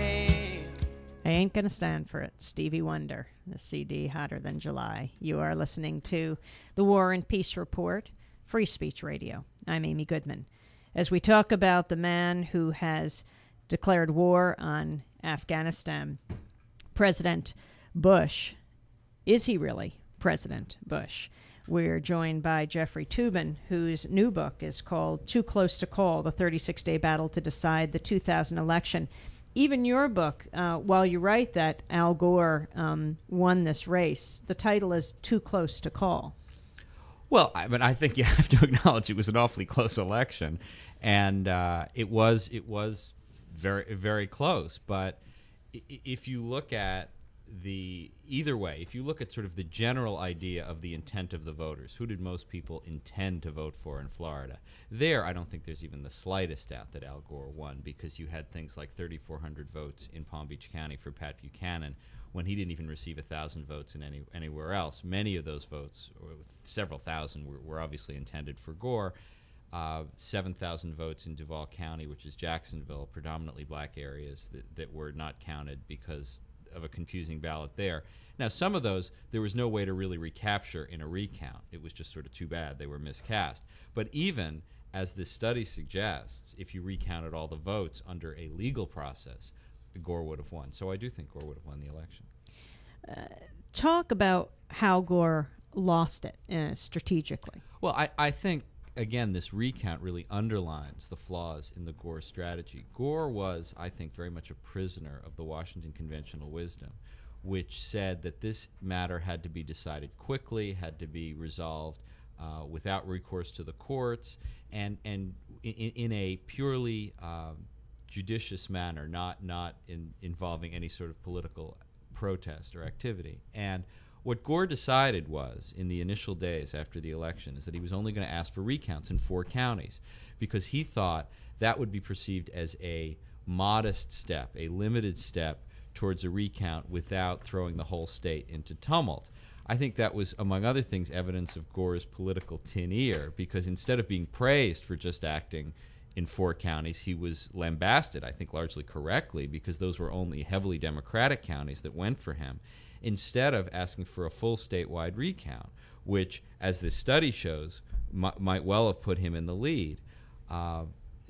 say I ain't gonna stand for it. Stevie Wonder, the C D Hotter Than July. You are listening to the War and Peace Report, Free Speech Radio. I'm Amy Goodman. As we talk about the man who has declared war on Afghanistan, President Bush. Is he really President Bush? We're joined by Jeffrey Toobin, whose new book is called Too Close to Call, the thirty-six day battle to decide the two thousand election. Even your book, uh, while you write that Al Gore um, won this race, the title is Too Close to Call. Well, I, but I think you have to acknowledge it was an awfully close election, and uh, it was it was very very close. But i- if you look at the either way, if you look at sort of the general idea of the intent of the voters, who did most people intend to vote for in Florida? There, I don't think there's even the slightest doubt that Al Gore won, because you had things like thirty-four hundred votes in Palm Beach County for Pat Buchanan when he didn't even receive a thousand votes in any anywhere else. Many of those votes, or several thousand, were, were obviously intended for Gore. Uh, seven thousand votes in Duval County, which is Jacksonville, predominantly black areas that, that were not counted because of a confusing ballot there. Now, some of those, there was no way to really recapture in a recount. It was just sort of too bad they were miscast. But even, as this study suggests, if you recounted all the votes under a legal process, Gore would have won. So I do think Gore would have won the election. Uh, talk about how Gore lost it uh, strategically. Well, I, I think, again, this recount really underlines the flaws in the Gore strategy. Gore was, I think, very much a prisoner of the Washington conventional wisdom, which said that this matter had to be decided quickly, had to be resolved uh, without recourse to the courts, and and in, in a purely um, judicious manner, not not in involving any sort of political protest or activity. And what Gore decided was, in the initial days after the election, is that he was only going to ask for recounts in four counties, because he thought that would be perceived as a modest step, a limited step towards a recount without throwing the whole state into tumult. I think that was, among other things, evidence of Gore's political tin ear, because instead of being praised for just acting in four counties, he was lambasted, I think largely correctly, because those were only heavily Democratic counties that went for him, instead of asking for a full statewide recount, which, as this study shows, m- might well have put him in the lead. Uh,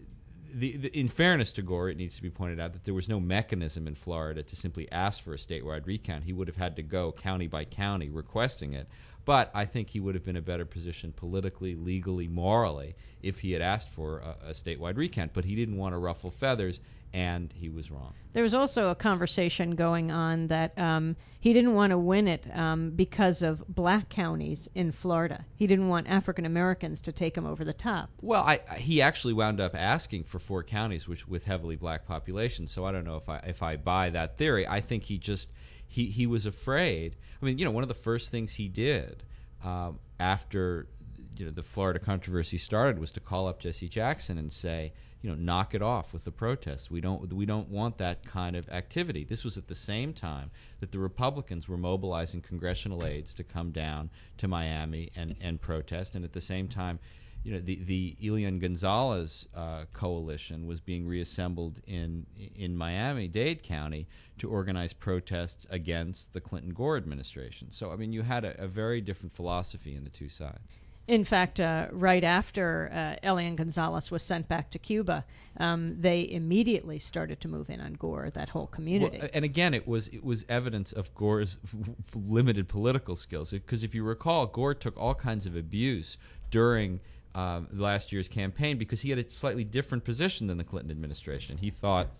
the, the, in fairness to Gore, it needs to be pointed out that there was no mechanism in Florida to simply ask for a statewide recount. He would have had to go county by county requesting it. But I think he would have been a better position politically, legally, morally if he had asked for a, a statewide recount. But he didn't want to ruffle feathers, and he was wrong. There was also a conversation going on that um, he didn't want to win it um, because of black counties in Florida. He didn't want African Americans to take him over the top. Well, I, I, he actually wound up asking for four counties which with heavily black populations. So I don't know if I if I buy that theory. I think he just he, he was afraid. I mean, you know, one of the first things he did um, after you know the Florida controversy started was to call up Jesse Jackson and say, you know, knock it off with the protests. We don't we don't want that kind of activity. This was at the same time that the Republicans were mobilizing congressional aides to come down to Miami and, and protest, and at the same time, you know, the the Elian Gonzalez uh, coalition was being reassembled in in Miami-Dade County to organize protests against the Clinton-Gore administration. So, I mean, you had a, a very different philosophy in the two sides. In fact, uh, right after uh, Elian Gonzalez was sent back to Cuba, um, they immediately started to move in on Gore, that whole community. Well, and again, it was it was evidence of Gore's limited political skills. Because if you recall, Gore took all kinds of abuse during um, last year's campaign because he had a slightly different position than the Clinton administration. He thought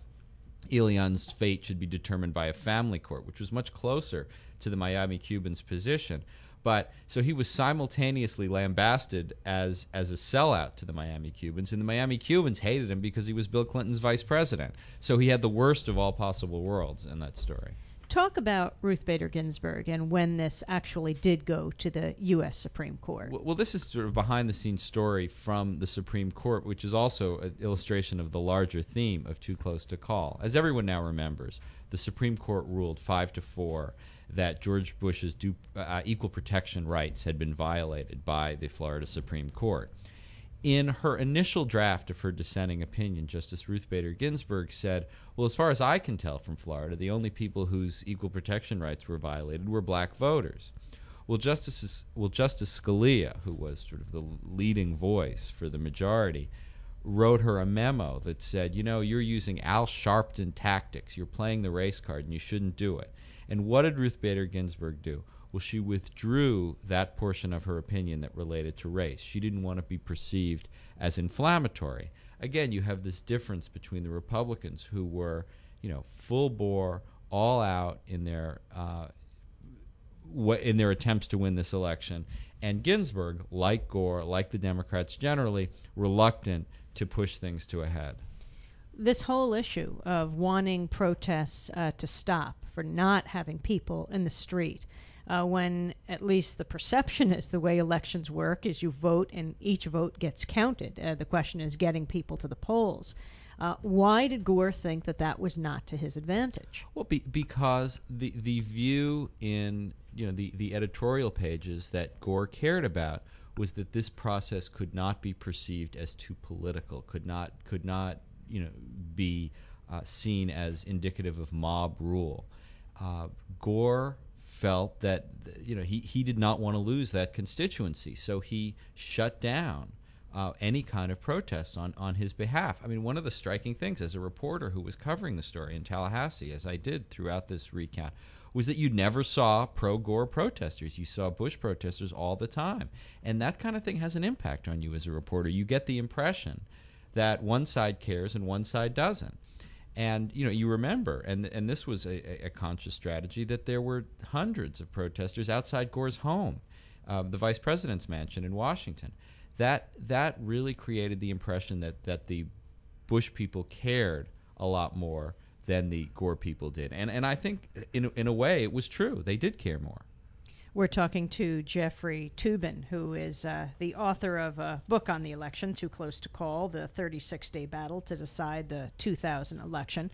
Elian's fate should be determined by a family court, which was much closer to the Miami Cubans' position. But so he was simultaneously lambasted as as a sellout to the Miami Cubans, and the Miami Cubans hated him because he was Bill Clinton's vice president. So he had the worst of all possible worlds in that story. Talk about Ruth Bader Ginsburg and when this actually did go to the U S Supreme Court. Well, well this is sort of behind-the-scenes story from the Supreme Court, which is also an illustration of the larger theme of Too Close to Call. As everyone now remembers, the Supreme Court ruled five to four that George Bush's due, uh, equal protection rights had been violated by the Florida Supreme Court. In her initial draft of her dissenting opinion, Justice Ruth Bader Ginsburg said, well, as far as I can tell from Florida, the only people whose equal protection rights were violated were black voters. Well, Justice, well, Justice Scalia, who was sort of the leading voice for the majority, wrote her a memo that said, you know, you're using Al Sharpton tactics. You're playing the race card, and you shouldn't do it. And what did Ruth Bader Ginsburg do? Well, she withdrew that portion of her opinion that related to race. She didn't want to be perceived as inflammatory. Again, you have this difference between the Republicans who were, you know, full bore, all out in their uh, w- in their attempts to win this election, and Ginsburg, like Gore, like the Democrats generally, reluctant to push things to a head. This whole issue of wanting protests uh, to stop, for not having people in the street, uh, when at least the perception is the way elections work is you vote and each vote gets counted. Uh, the question is getting people to the polls. Uh, why did Gore think that that was not to his advantage? Well, be, because the the view in you know the, the editorial pages that Gore cared about was that this process could not be perceived as too political, could not could not you know be uh, seen as indicative of mob rule. Uh, Gore felt that you know he, he did not want to lose that constituency, so he shut down uh, any kind of protests on, on his behalf. I mean, one of the striking things as a reporter who was covering the story in Tallahassee, as I did throughout this recount, was that you never saw pro-Gore protesters. You saw Bush protesters all the time. And that kind of thing has an impact on you as a reporter. You get the impression that one side cares and one side doesn't. And, you know, you remember, and and this was a, a conscious strategy, that there were hundreds of protesters outside Gore's home, uh, the vice president's mansion in Washington. That that really created the impression that, that the Bush people cared a lot more than the Gore people did. And and I think, in, in a way, it was true. They did care more. We're talking to Jeffrey Toobin, who is uh, the author of a book on the election, Too Close to Call, the thirty-six day battle to decide the two thousand election.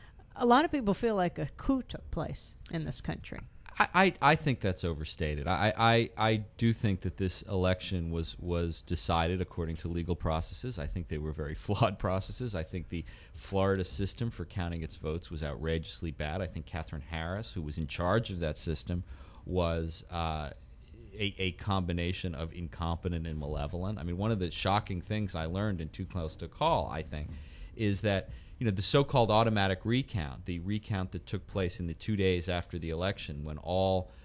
A lot of people feel like a coup took place in this country. I, I, I think that's overstated. I, I, I do think that this election was, was decided according to legal processes. I think they were very flawed processes. I think the Florida system for counting its votes was outrageously bad. I think Katherine Harris, who was in charge of that system, was uh, a, a combination of incompetent and malevolent. I mean, one of the shocking things I learned in Too Close to Call, I think, is that you know the so-called automatic recount, the recount that took place in the two days after the election when all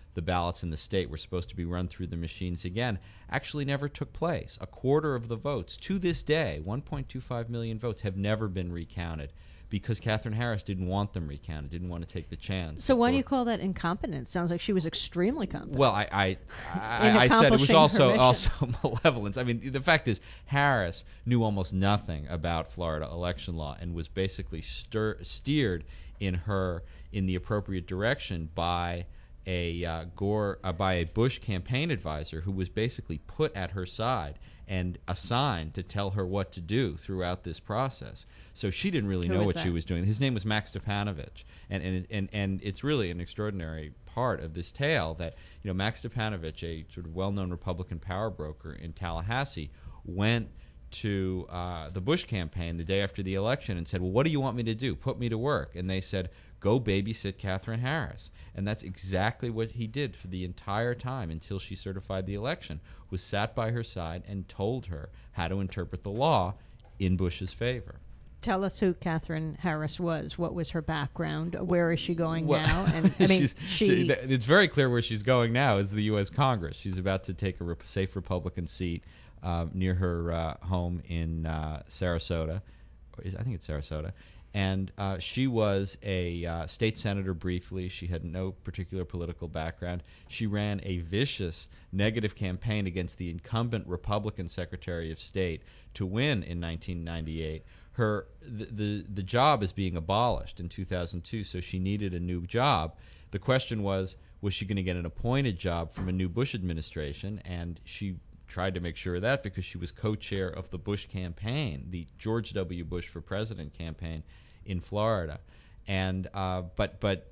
the ballots in the state were supposed to be run through the machines again actually never took place. A quarter of the votes, to this day, one point two five million votes, have never been recounted because Katherine Harris didn't want them recounted, didn't want to take the chance. So why do you call that incompetence? Sounds like she was extremely competent. Well, I I, In I, I said it was accomplishing her also mission. also malevolence. I mean, the fact is, Harris knew almost nothing about Florida election law and was basically stir, steered in her in the appropriate direction by a uh, Gore uh, by a Bush campaign advisor who was basically put at her side and assigned to tell her what to do throughout this process. So she didn't really Who know was what that? she was doing. His name was Max Stepanovich, and and and and it's really an extraordinary part of this tale that, you know, Max Stepanovich, a sort of well-known Republican power broker in Tallahassee, went to uh, the Bush campaign the day after the election and said, "Well, what do you want me to do? Put me to work." And they said, "Go babysit Katherine Harris." And that's exactly what he did for the entire time until she certified the election, was sat by her side and told her how to interpret the law in Bush's favor. Tell us who Katherine Harris was. What was her background? Where is she going Well, now? And I mean, she's- she, she- th- it's very clear where she's going now is the U S Congress. She's about to take a rep- safe Republican seat uh, near her uh, home in uh, Sarasota. Or is, I think it's Sarasota. And uh, she was a uh, state senator briefly. She had no particular political background. She ran a vicious negative campaign against the incumbent Republican Secretary of State to win in nineteen ninety-eight. Her the, the the job is being abolished in two thousand two, so she needed a new job. The question was, was she going to get an appointed job from a new Bush administration? And she tried to make sure of that because she was co-chair of the Bush campaign, the George W. Bush for President campaign in Florida. And uh, but but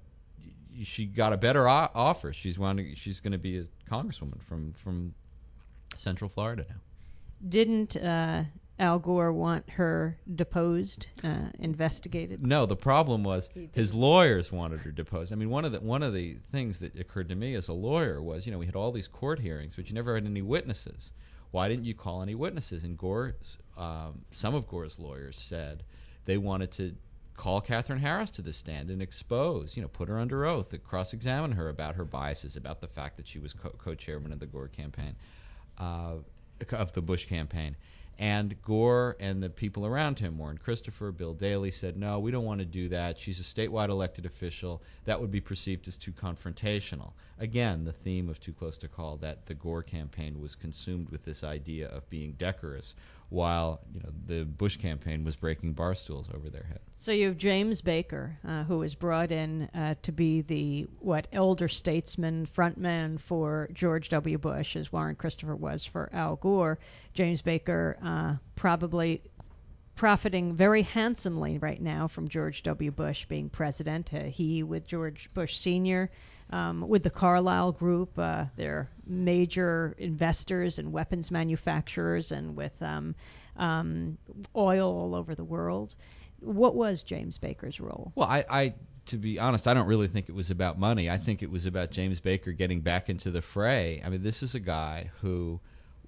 she got a better o- offer. She's wanting, she's going to be a congresswoman from from Central Florida now. didn't uh, Al Gore want her deposed, uh, investigated? No, the problem was He his didn't. lawyers wanted her deposed. I mean, one of the one of the things that occurred to me as a lawyer was, you know, we had all these court hearings, but you never had any witnesses. Why didn't you call any witnesses? And Gore's, um, some of Gore's lawyers said they wanted to call Katherine Harris to the stand and expose, you know, put her under oath, and cross-examine her about her biases, about the fact that she was co- co-chairman of the Gore campaign, uh, of the Bush campaign. And Gore and the people around him, Warren Christopher, Bill Daley, said, no, we don't want to do that. She's a statewide elected official. That would be perceived as too confrontational. Again, the theme of Too Close to Call, that the Gore campaign was consumed with this idea of being decorous, while, you know, the Bush campaign was breaking bar stools over their head. So you have James Baker, uh, who was brought in uh, to be the, what, elder statesman, frontman for George W. Bush, as Warren Christopher was for Al Gore. James Baker uh, probably profiting very handsomely right now from George W. Bush being president. Uh, he, with George Bush Senior, um, with the Carlyle Group, uh, they're major investors and weapons manufacturers, and with um, um, oil all over the world. What was James Baker's role? Well, I, I, to be honest, I don't really think it was about money. I think it was about James Baker getting back into the fray. I mean, this is a guy who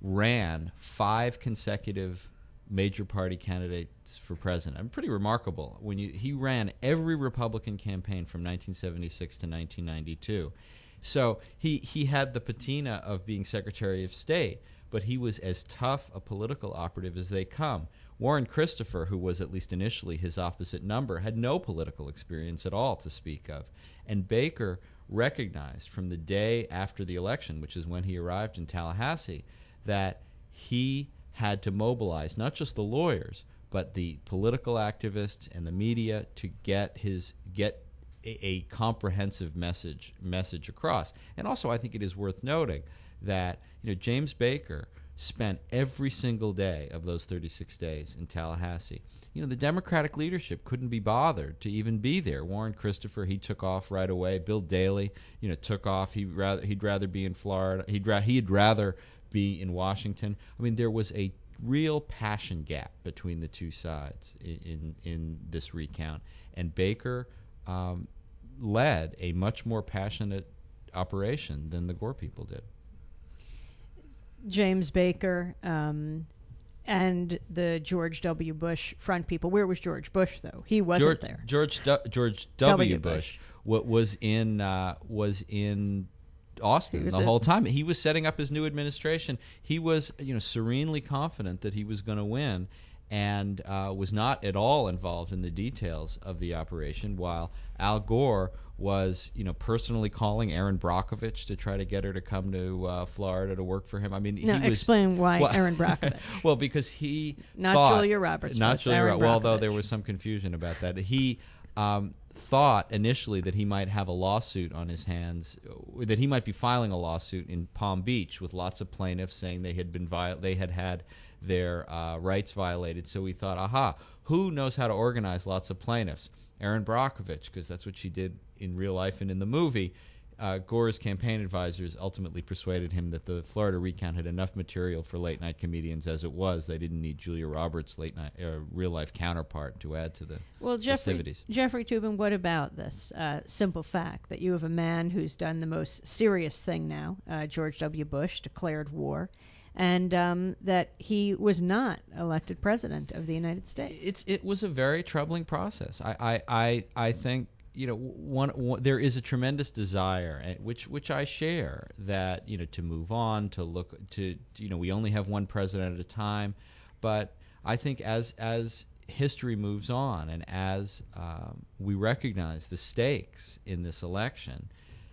ran five consecutive major party candidates for president. I mean, pretty remarkable. When you he ran every Republican campaign from nineteen seventy-six to nineteen ninety-two. So he, he had the patina of being Secretary of State, but he was as tough a political operative as they come. Warren Christopher, who was at least initially his opposite number, had no political experience at all to speak of. And Baker recognized from the day after the election, which is when he arrived in Tallahassee, that he had to mobilize not just the lawyers, but the political activists and the media to get his get a, a comprehensive message message across. And also, I think it is worth noting that, you know, James Baker spent every single day of those thirty-six days in Tallahassee. You know, the Democratic leadership couldn't be bothered to even be there. Warren Christopher, he took off right away. Bill Daley, you know, took off. He rather he'd rather be in Florida. He'd ra- he'd rather be in Washington. I mean, there was a real passion gap between the two sides in in, in this recount, and Baker um, led a much more passionate operation than the Gore people did. James Baker um, and the George W. Bush front people. Where was George Bush, though? He wasn't George, there. George du- George W. W. Bush, Bush. wa- was in uh, was in Austin was the a- whole time. He was setting up his new administration. He was, you know, serenely confident that he was going to win, and uh, was not at all involved in the details of the operation. While Al Gore was, you know, personally calling Erin Brockovich to try to get her to come to uh, Florida to work for him. I mean, Now, he was, explain why well, Erin Brockovich. Well, because he Not thought, Julia Roberts, but not it's Julia Erin Roberts. Well, although Brockovich. there was some confusion about that. He um, thought initially that he might have a lawsuit on his hands, uh, that he might be filing a lawsuit in Palm Beach with lots of plaintiffs saying they had been viol- they had had their uh, rights violated. So he thought, aha, who knows how to organize lots of plaintiffs? Erin Brockovich, because that's what she did in real life and in the movie. Uh, Gore's campaign advisors ultimately persuaded him that the Florida recount had enough material for late-night comedians as it was. They didn't need Julia Roberts' late-night, uh, real-life counterpart to add to the Well, Jeffrey, festivities. Jeffrey Toobin, what about this uh, simple fact that you have a man who's done the most serious thing now, uh, George W. Bush, declared war, and um, that he was not elected president of the United States? It's it was a very troubling process. I I, I, I think, you know, one, one there is a tremendous desire, eh, which which I share, that, you know, to move on, to look to, you know, we only have one president at a time, but I think as as history moves on and as um, we recognize the stakes in this election,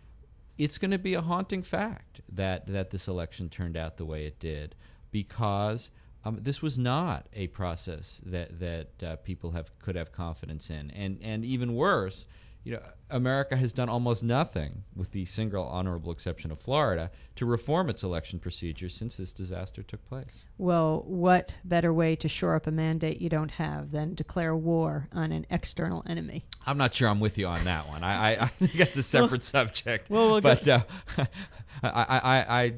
it's going to be a haunting fact that, that this election turned out the way it did, because um, this was not a process that that uh, people have could have confidence in, and and even worse, you know, America has done almost nothing, with the single honorable exception of Florida, to reform its election procedures since this disaster took place. Well, what better way to shore up a mandate you don't have than declare war on an external enemy? I'm not sure I'm with you on that one. I, I, I think that's a separate subject. well, we'll but get- uh, I, I, I, I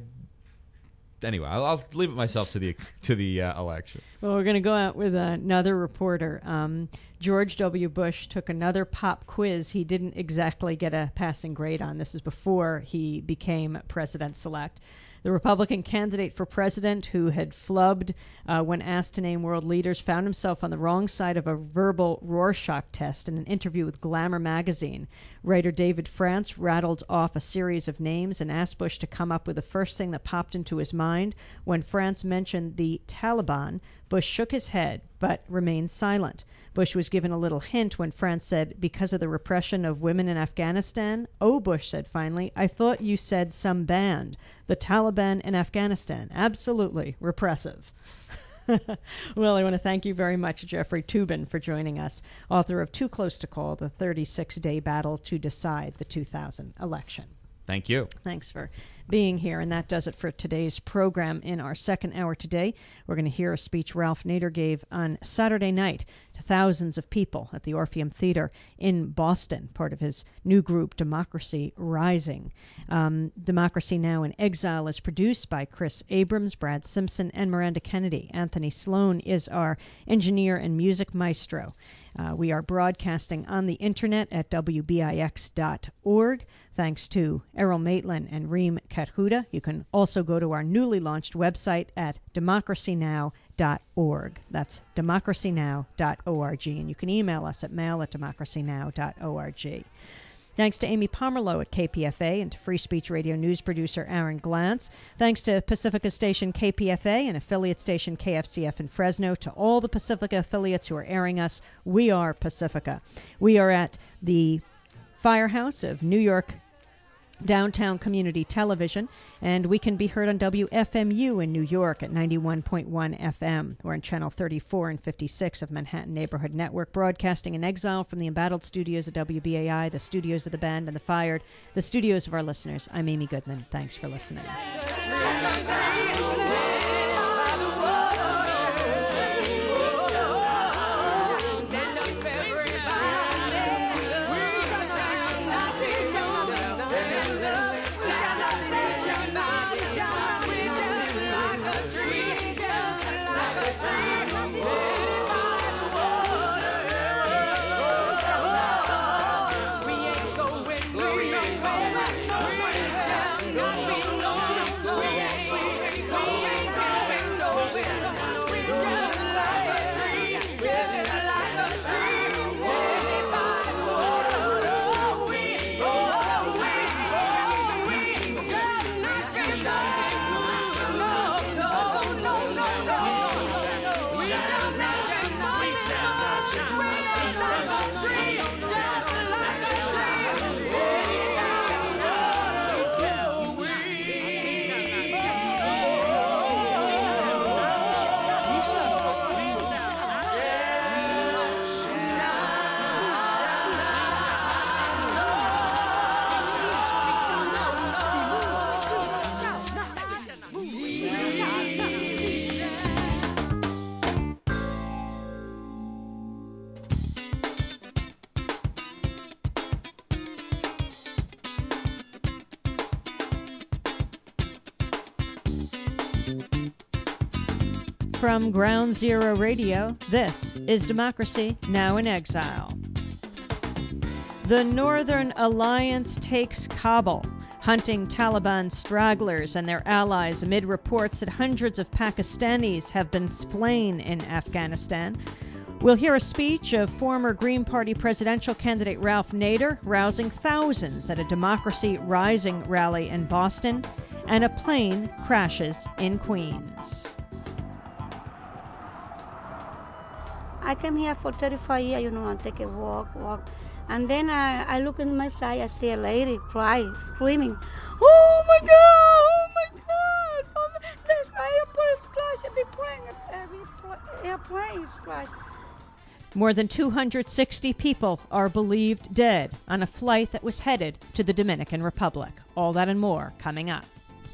anyway, I'll, I'll leave it myself to the to the uh, election. Well, we're going to go out with another reporter. Um, George W. Bush took another pop quiz he didn't exactly get a passing grade on. This is before he became president-elect. The Republican candidate for president, who had flubbed uh, when asked to name world leaders, found himself on the wrong side of a verbal Rorschach test in an interview with Glamour magazine. Writer David France rattled off a series of names and asked Bush to come up with the first thing that popped into his mind. When France mentioned the Taliban, Bush shook his head but remained silent. Bush was given a little hint when France said, because of the repression of women in Afghanistan. Oh, Bush said finally, I thought you said some band. The Taliban in Afghanistan. Absolutely repressive. Well, I want to thank you very much, Jeffrey Toobin, for joining us, author of Too Close to Call, the thirty-six day battle to decide the two thousand election. Thank you. Thanks for being here. And that does it for today's program. In our second hour today, we're going to hear a speech Ralph Nader gave on Saturday night to thousands of people at the Orpheum Theater in Boston, part of his new group, Democracy Rising. Um, Democracy Now! In Exile is produced by Chris Abrams, Brad Simpson, and Miranda Kennedy. Anthony Sloan is our engineer and music maestro. Uh, we are broadcasting on the internet at W B I X dot org. Thanks to Errol Maitland and Reem Kathuda. You can also go to our newly launched website at democracy now dot org. That's democracy now dot org. And you can email us at mail at democracy now dot org. Thanks to Amy Pomerlow at K P F A and to Free Speech Radio news producer Aaron Glantz. Thanks to Pacifica station K P F A and affiliate station K F C F in Fresno. To all the Pacifica affiliates who are airing us, we are Pacifica. We are at the Firehouse of New York Downtown Community Television, and we can be heard on W F M U in New York at ninety-one point one F M. We're on channel thirty-four and fifty-six of Manhattan Neighborhood Network, broadcasting in exile from the embattled studios of W B A I, the studios of the band and the fired, the studios of our listeners. I'm Amy Goodman. Thanks for listening. We ain't From Ground Zero Radio, this is Democracy Now! In Exile. The Northern Alliance takes Kabul, hunting Taliban stragglers and their allies amid reports that hundreds of Pakistanis have been slain in Afghanistan. We'll hear a speech of former Green Party presidential candidate Ralph Nader rousing thousands at a Democracy Rising rally in Boston, and a plane crashes in Queens. I came here for thirty-five years, you know, and take a walk, walk. And then I, I look in my side, I see a lady crying, screaming, "Oh my God, oh my God, some, there's my airport is crashed, the plane, the airplane is crashed." More than two hundred sixty people are believed dead on a flight that was headed to the Dominican Republic. All that and more coming up.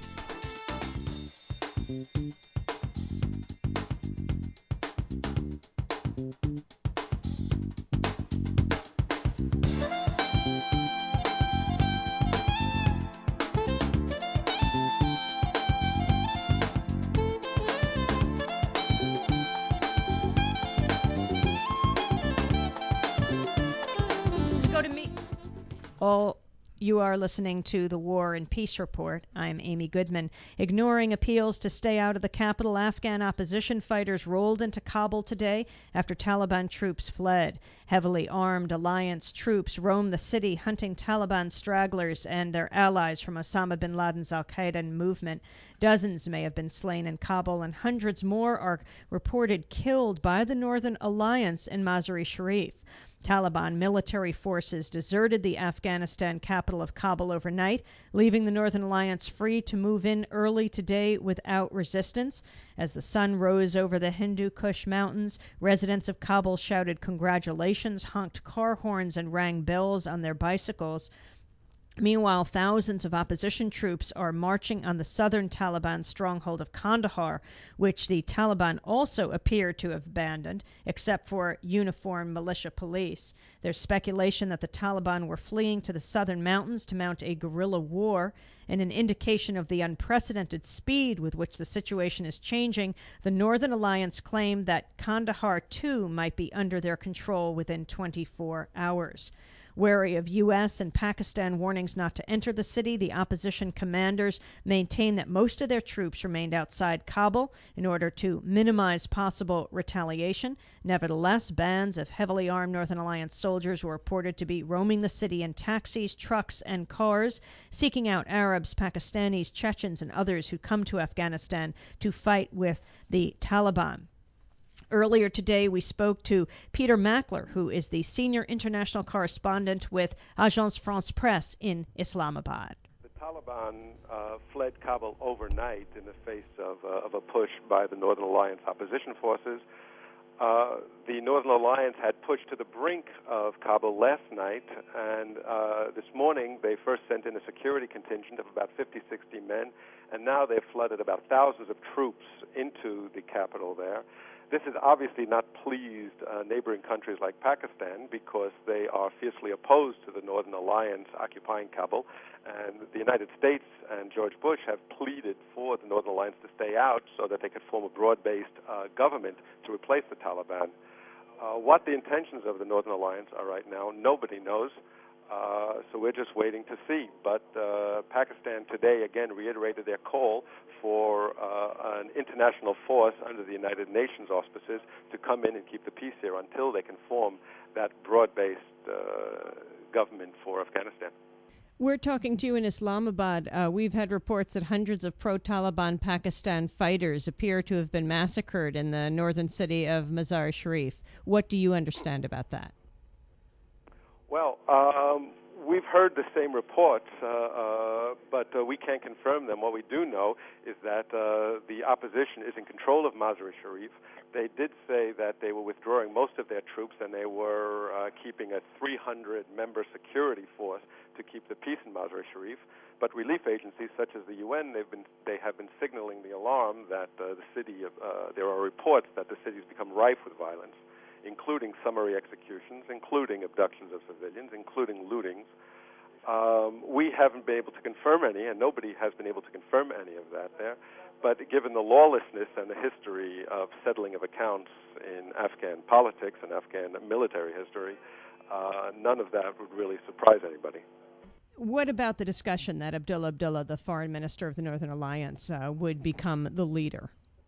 All you are listening to the War and Peace Report. I'm Amy Goodman. Ignoring appeals to stay out of the capital, Afghan opposition fighters rolled into Kabul today after Taliban troops fled. Heavily armed alliance troops roam the city, hunting Taliban stragglers and their allies from Osama bin Laden's al-Qaeda movement. Dozens may have been slain in Kabul, and hundreds more are reported killed by the Northern Alliance in Mazar-e-Sharif. Taliban military forces deserted the Afghanistan capital of Kabul overnight, leaving the Northern Alliance free to move in early today without resistance. As the sun rose over the Hindu Kush mountains, residents of Kabul shouted congratulations, honked car horns, and rang bells on their bicycles. Meanwhile, thousands of opposition troops are marching on the southern Taliban stronghold of Kandahar, which the Taliban also appear to have abandoned, except for uniformed militia police. There's speculation that the Taliban were fleeing to the southern mountains to mount a guerrilla war. In an indication of the unprecedented speed with which the situation is changing, the Northern Alliance claimed that Kandahar, too, might be under their control within twenty-four hours. Wary of U S and Pakistan warnings not to enter the city, the opposition commanders maintain that most of their troops remained outside Kabul in order to minimize possible retaliation. Nevertheless, bands of heavily armed Northern Alliance soldiers were reported to be roaming the city in taxis, trucks, and cars, seeking out Arabs, Pakistanis, Chechens, and others who come to Afghanistan to fight with the Taliban. Earlier today, we spoke to Peter Mackler, who is the senior international correspondent with Agence France Presse in Islamabad. The Taliban uh, fled Kabul overnight in the face of, uh, of a push by the Northern Alliance opposition forces. Uh, the Northern Alliance had pushed to the brink of Kabul last night, and uh, this morning they first sent in a security contingent of about fifty, sixty men, and now they've flooded about thousands of troops into the capital there. This has obviously not pleased uh, neighboring countries like Pakistan, because they are fiercely opposed to the Northern Alliance occupying Kabul. And the United States and George Bush have pleaded for the Northern Alliance to stay out so that they could form a broad-based uh, government to replace the Taliban. Uh, what the intentions of the Northern Alliance are right now, nobody knows. Uh, so we're just waiting to see. But uh, Pakistan today again reiterated their call for uh, an international force under the United Nations auspices to come in and keep the peace here until they can form that broad-based uh, government for Afghanistan. We're talking to you in Islamabad. Uh, we've had reports that hundreds of pro-Taliban Pakistan fighters appear to have been massacred in the northern city of Mazar-e-Sharif. What do you understand about that? Well, um, we've heard the same reports, uh, uh, but uh, we can't confirm them. What we do know is that uh, the opposition is in control of Mazar-e-Sharif. They did say that they were withdrawing most of their troops, and they were uh, keeping a three hundred member security force to keep the peace in Mazar-e-Sharif. But relief agencies such as the U N, they've been, they have been signaling the alarm that uh, the city, uh, there are reports that the city has become rife with violence, including summary executions, including abductions of civilians, including lootings. Um, we haven't been able to confirm any, and nobody has been able to confirm any of that there. but given the lawlessness and the history of settling of accounts in Afghan politics and Afghan military history, uh, none of that would really surprise anybody. What about the discussion that Abdullah Abdullah, the foreign minister of the Northern Alliance, uh, would become the leader?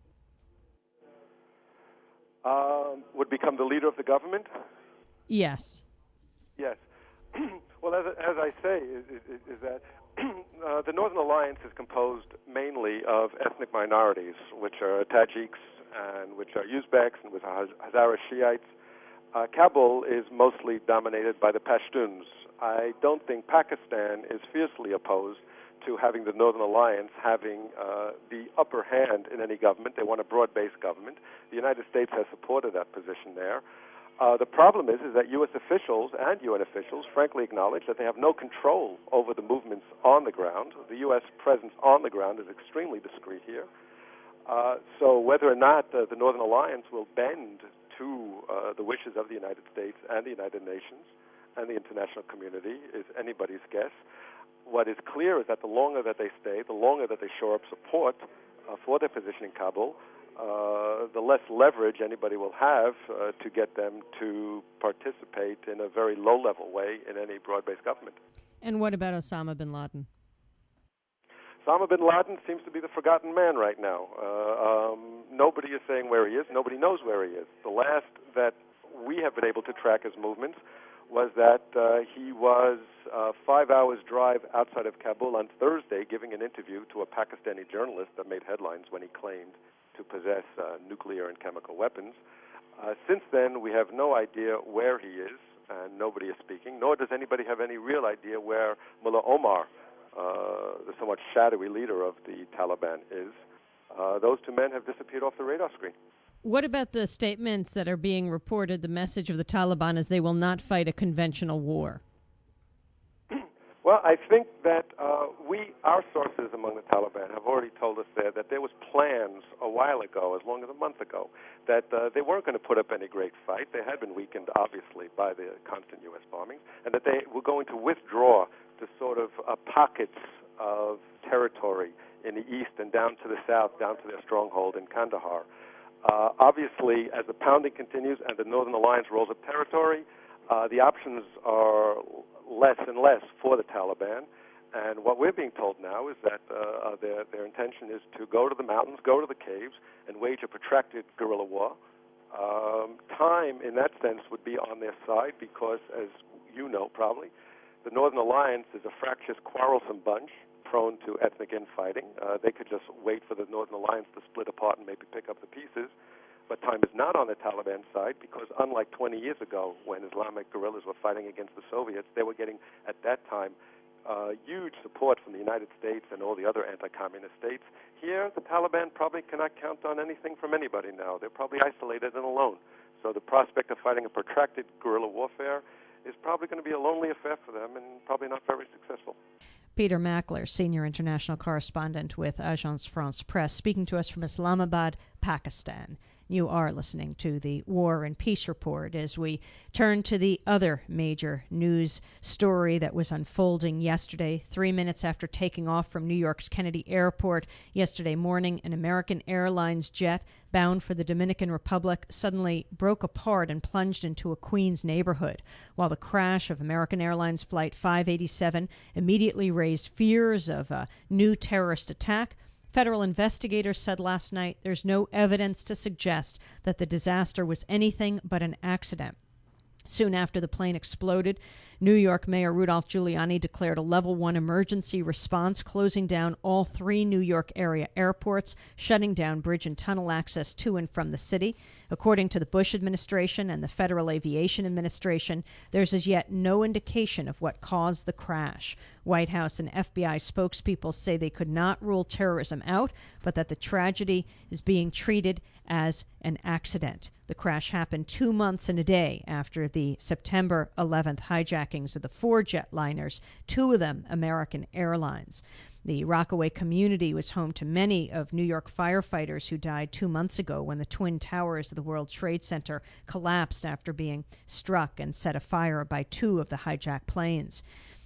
Um, would become the leader of the government? Yes. Yes. Well, as, as I say, is, is, is that uh, the Northern Alliance is composed mainly of ethnic minorities, which are Tajiks and which are Uzbeks and which are Hazara Shiites. Uh, Kabul is mostly dominated by the Pashtuns. I don't think Pakistan is fiercely opposed to having the Northern Alliance having uh, the upper hand in any government. They want a broad-based government. The United States has supported that position there. Uh, the problem is, is that U S officials and U N officials frankly acknowledge that they have no control over the movements on the ground. The U S presence on the ground is extremely discreet here. Uh, so whether or not uh, the Northern Alliance will bend to uh, the wishes of the United States and the United Nations and the international community is anybody's guess. What is clear is that the longer that they stay, the longer that they shore up support uh, for their position in Kabul, uh, the less leverage anybody will have uh, to get them to participate in a very low-level way in any broad-based government. And what about Osama bin Laden? Osama bin Laden seems to be the forgotten man right now. Uh, um, nobody is saying where he is. Nobody knows where he is. The last that we have been able to track his movements was that uh, he was uh, five hours drive outside of Kabul on Thursday giving an interview to a Pakistani journalist that made headlines when he claimed to possess uh, nuclear and chemical weapons. Uh, since then, we have no idea where he is, and nobody is speaking, nor does anybody have any real idea where Mullah Omar, uh, the somewhat shadowy leader of the Taliban, is. Uh, those two men have disappeared off the radar screen. What about the statements that are being reported? The message of the Taliban is they will not fight a conventional war. Well, I think that uh, we, our sources among the Taliban have already told us there that there was plans a while ago, as long as a month ago, that uh, they weren't going to put up any great fight. They had been weakened, obviously, by the constant U S bombings, and that they were going to withdraw to sort of uh, pockets of territory in the east and down to the south, down to their stronghold in Kandahar. Uh, obviously, as the pounding continues and the Northern Alliance rolls up territory, uh, the options are less and less for the Taliban. And what we're being told now is that uh, their, their intention is to go to the mountains, go to the caves, and wage a protracted guerrilla war. Um, time, in that sense, would be on their side because, as you know probably, the Northern Alliance is a fractious, quarrelsome bunch, prone to ethnic infighting. Uh, they could just wait for the Northern Alliance to split apart and maybe pick up the pieces. But time is not on the Taliban side because unlike twenty years ago when Islamic guerrillas were fighting against the Soviets, they were getting, at that time, uh, huge support from the United States and all the other anti-communist states. Here, the Taliban probably cannot count on anything from anybody now. They're probably isolated and alone. So the prospect of fighting a protracted guerrilla warfare is probably going to be a lonely affair for them and probably not very successful. Peter Mackler, senior international correspondent with Agence France Presse, speaking to us from Islamabad, Pakistan. You are listening to the War and Peace Report as we turn to the other major news story that was unfolding yesterday. Three minutes after taking off from New York's Kennedy Airport yesterday morning, an American Airlines jet bound for the Dominican Republic suddenly broke apart and plunged into a Queens neighborhood. While the crash of American Airlines Flight five eighty-seven immediately raised fears of a new terrorist attack, federal investigators said last night there's no evidence to suggest that the disaster was anything but an accident. Soon after the plane exploded, New York Mayor Rudolph Giuliani declared a level one emergency response, closing down all three New York area airports, shutting down bridge and tunnel access to and from the city. According to the Bush administration and the Federal Aviation Administration, there's as yet no indication of what caused the crash. White House and F B I spokespeople say they could not rule terrorism out, but that the tragedy is being treated as an accident. The crash happened two months and a day after the September eleventh hijackings of the four jetliners, two of them American Airlines. The Rockaway community was home to many of New York firefighters who died two months ago when the Twin Towers of the World Trade Center collapsed after being struck and set afire by two of the hijacked planes.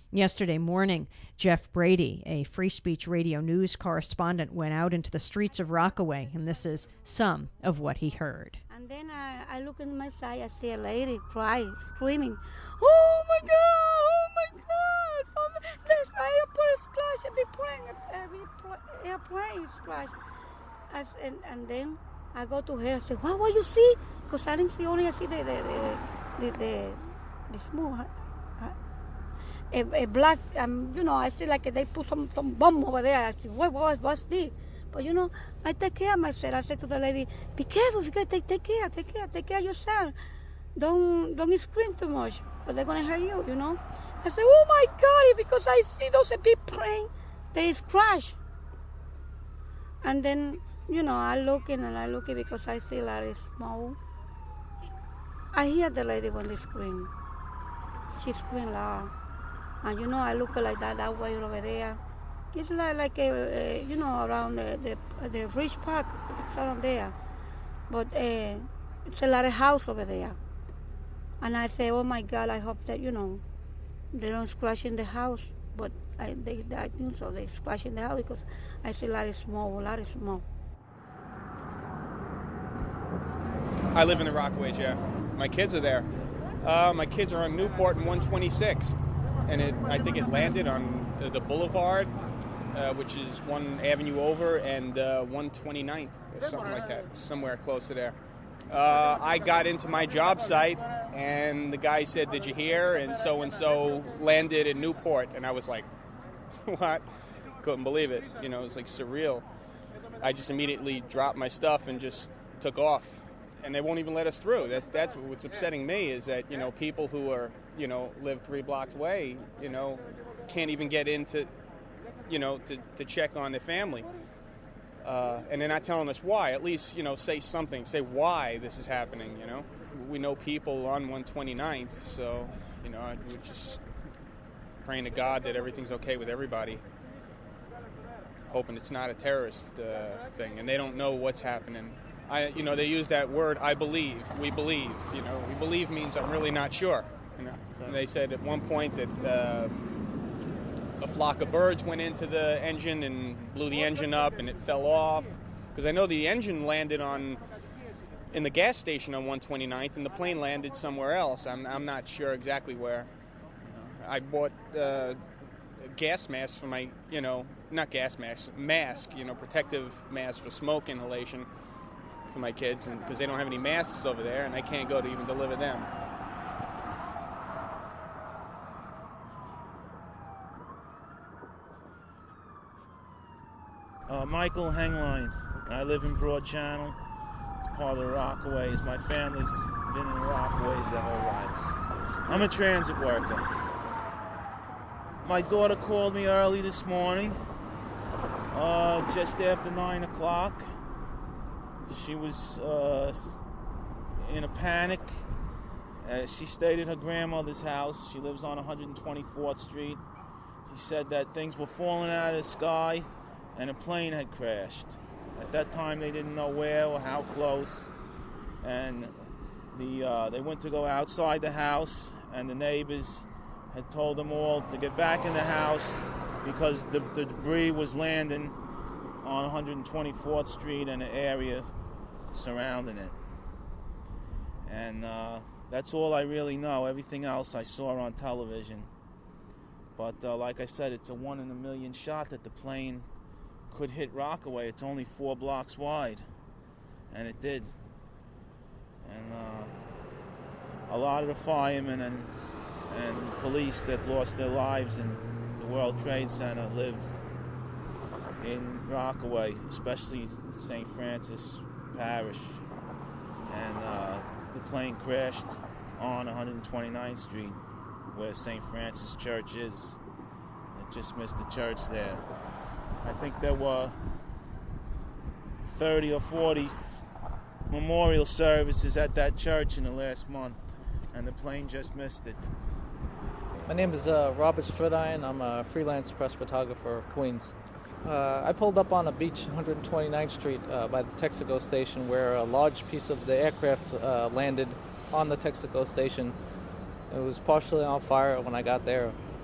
Yesterday morning, Jeff Brady, a Free Speech Radio News correspondent, went out into the streets of Rockaway, and this is some of what he heard. And then I, I look in my side, I see a lady crying, screaming, "Oh my God! Oh my God! Some, there's my airport crash! A big plane, a big airplane is crashed." I, and, and then I go to her. I say, "What? What you see?" Because I didn't see only I see the the the the, the, the small. Uh, a, a black, um, you know, I see like they put some, some bomb over there. I said, what, what, what's this? But, you know, I take care of myself. I said to the lady, be careful, you take, take care, take care, take care of yourself. Don't don't scream too much, but they're going to hurt you, you know. I said, oh, my God, because I see those big plane, they crash. And then, you know, I look in and I look in because I see a lot of smoke. I hear the lady when they scream. She scream loud. And, you know, I look like that, that way over there. It's like, like a, a, you know, around the, the, the Bridge Park, it's around there. But uh, it's a lot of house over there. And I say, oh, my God, I hope that, you know, they don't crash in the house. But I, they, I think so, they crash in the house because I see a lot of smoke, a lot of smoke. I live in the Rockaways, yeah. My kids are there. Uh, my kids are on Newport and one twenty-sixth. And it, I think it landed on the Boulevard, uh, which is one avenue over, and uh, one twenty-ninth, or something like that, somewhere close to there. Uh, I got into my job site, and the guy said, did you hear? And so-and-so landed in Newport. And I was like, what? Couldn't believe it. You know, it was like surreal. I just immediately dropped my stuff and just took off. And they won't even let us through. That, that's what's upsetting me is that, you know, people who are, you know, live three blocks away, you know, can't even get into, you know, to, to check on their family. Uh, and they're not telling us why. At least, you know, say something. Say why this is happening, you know. We know people on one twenty-ninth, so, you know, we're just praying to God that everything's okay with everybody. Hoping it's not a terrorist uh, thing. And they don't know what's happening. I, you know, they use that word, I believe, we believe. You know, we believe means I'm really not sure. You know, and they said at one point that uh, a flock of birds went into the engine and blew the engine up, and it fell off. Because I know the engine landed on in the gas station on one twenty-ninth, and the plane landed somewhere else. I'm I'm not sure exactly where. I bought uh, gas masks for my, you know, not gas masks, mask, you know, protective mask for smoke inhalation for my kids, and because they don't have any masks over there, and I can't go to even deliver them. Uh, Michael Hengline. I live in Broad Channel. It's part of the Rockaways. My family's been in the Rockaways their whole lives. I'm a transit worker. My daughter called me early this morning, uh, just after nine o'clock. She was uh, in a panic. Uh, she stayed at her grandmother's house. She lives on one twenty-fourth Street. She said that things were falling out of the sky and a plane had crashed. At that time, they didn't know where or how close. And the uh, they went to go outside the house, and the neighbors had told them all to get back in the house because the, the debris was landing on one twenty-fourth Street and the area surrounding it. And uh, that's all I really know. Everything else I saw on television. But uh, like I said, it's a one in a million shot that the plane could hit Rockaway. It's only four blocks wide, and it did. And uh, a lot of the firemen and and police that lost their lives in the World Trade Center lived in Rockaway, especially Saint Francis Parish. And uh, the plane crashed on one twenty-ninth Street, where Saint Francis Church is. It just missed the church there. I think there were thirty or forty memorial services at that church in the last month, and the plane just missed it. My name is uh, Robert Stradine. I'm a freelance press photographer of Queens. Uh, I pulled up on a beach, one twenty-ninth Street, uh, by the Texaco station, where a large piece of the aircraft uh, landed on the Texaco station. It was partially on fire when I got there.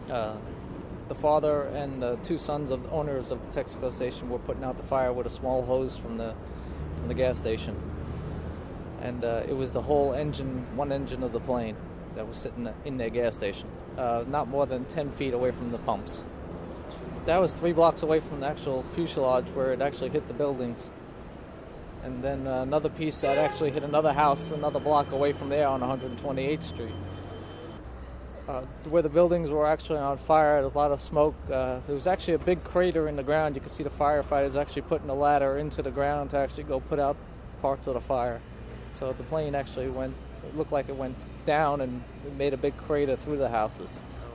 Uh, the father and the two sons of the owners of the Texaco station were putting out the fire with a small hose from the from the gas station. And uh, it was the whole engine, one engine of the plane that was sitting in their gas station, uh, not more than ten feet away from the pumps. That was three blocks away from the actual fuselage where it actually hit the buildings. And then uh, another piece that actually hit another house another block away from there on one hundred twenty-eighth Street. Uh, where the buildings were actually on fire, there's a lot of smoke. Uh, there was actually a big crater in the ground. You could see the firefighters actually putting a ladder into the ground to actually go put out parts of the fire. So the plane actually went, it looked like it went down and it made a big crater through the houses.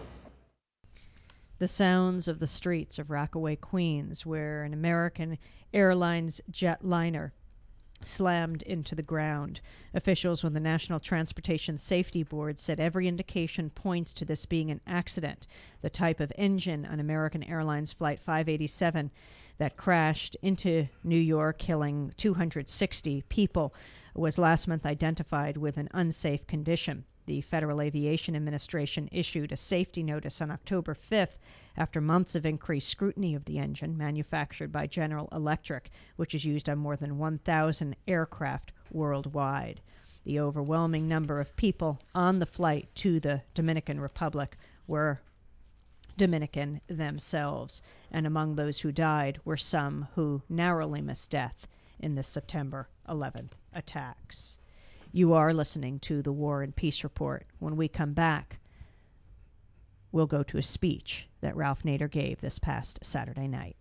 The sounds of the streets of Rockaway, Queens, where an American Airlines jetliner slammed into the ground. Officials with the National Transportation Safety Board said every indication points to this being an accident. The type of engine on American Airlines Flight five eighty-seven that crashed into New York, killing two hundred sixty people, was last month identified with an unsafe condition. The Federal Aviation Administration issued a safety notice on October fifth after months of increased scrutiny of the engine manufactured by General Electric, which is used on more than one thousand aircraft worldwide. The overwhelming number of people on the flight to the Dominican Republic were Dominican themselves, and among those who died were some who narrowly missed death in the September eleventh attacks. You are listening to the War and Peace Report. When we come back, we'll go to a speech that Ralph Nader gave this past Saturday night.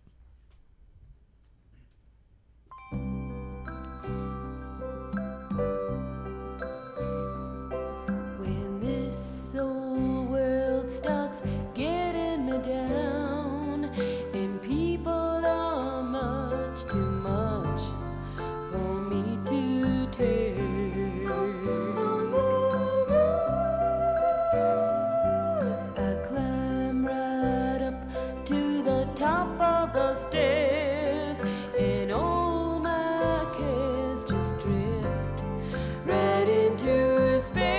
When this old world starts getting me down and people are much too much for me to take, top of the stairs, and all my cares just drift right into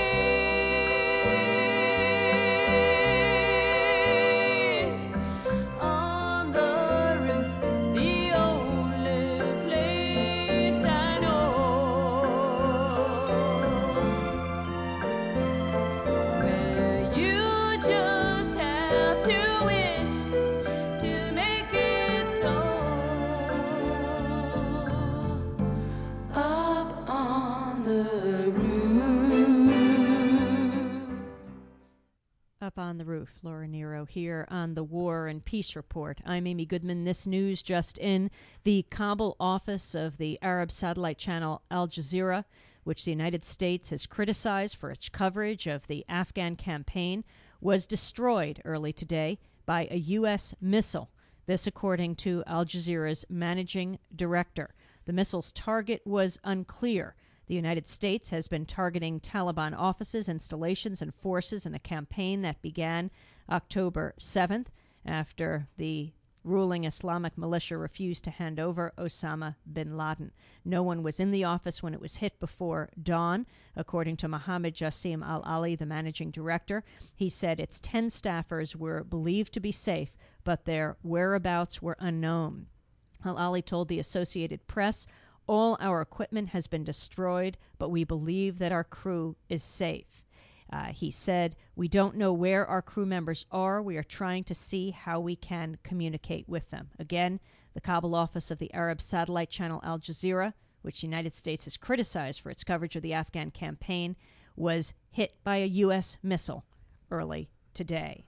space. On the roof, the only place I know where you just have to wish to make it so. Up on the roof. Up on the roof, Laura Nero here on the War and Peace Report. I'm Amy Goodman. This news just in. The Kabul office of the Arab satellite channel Al Jazeera, which the United States has criticized for its coverage of the Afghan campaign, was destroyed early today by a U S missile. This according to Al Jazeera's managing director. The missile's target was unclear. The United States has been targeting Taliban offices, installations, and forces in a campaign that began October seventh after the ruling Islamic militia refused to hand over Osama bin Laden. No one was in the office when it was hit before dawn, according to Mohammed Jassim Al-Ali, the managing director. He said its ten staffers were believed to be safe, but their whereabouts were unknown. Al-Ali told the Associated Press, "All our equipment has been destroyed, but we believe that our crew is safe." Uh, he said, "We don't know where our crew members are. We are trying to see how we can communicate with them." Again, the Kabul office of the Arab satellite channel Al Jazeera, which the United States has criticized for its coverage of the Afghan campaign, was hit by a U S missile early today.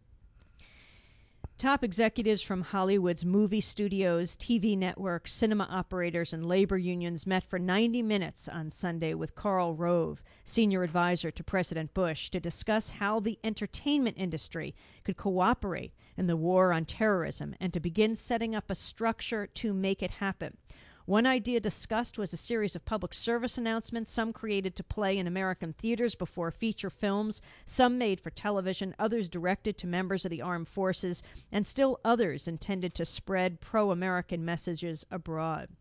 Top executives from Hollywood's movie studios, T V networks, cinema operators, and labor unions met for ninety minutes on Sunday with Karl Rove, senior advisor to President Bush, to discuss how the entertainment industry could cooperate in the war on terrorism and to begin setting up a structure to make it happen. One idea discussed was a series of public service announcements, some created to play in American theaters before feature films, some made for television, others directed to members of the armed forces, and still others intended to spread pro-American messages abroad.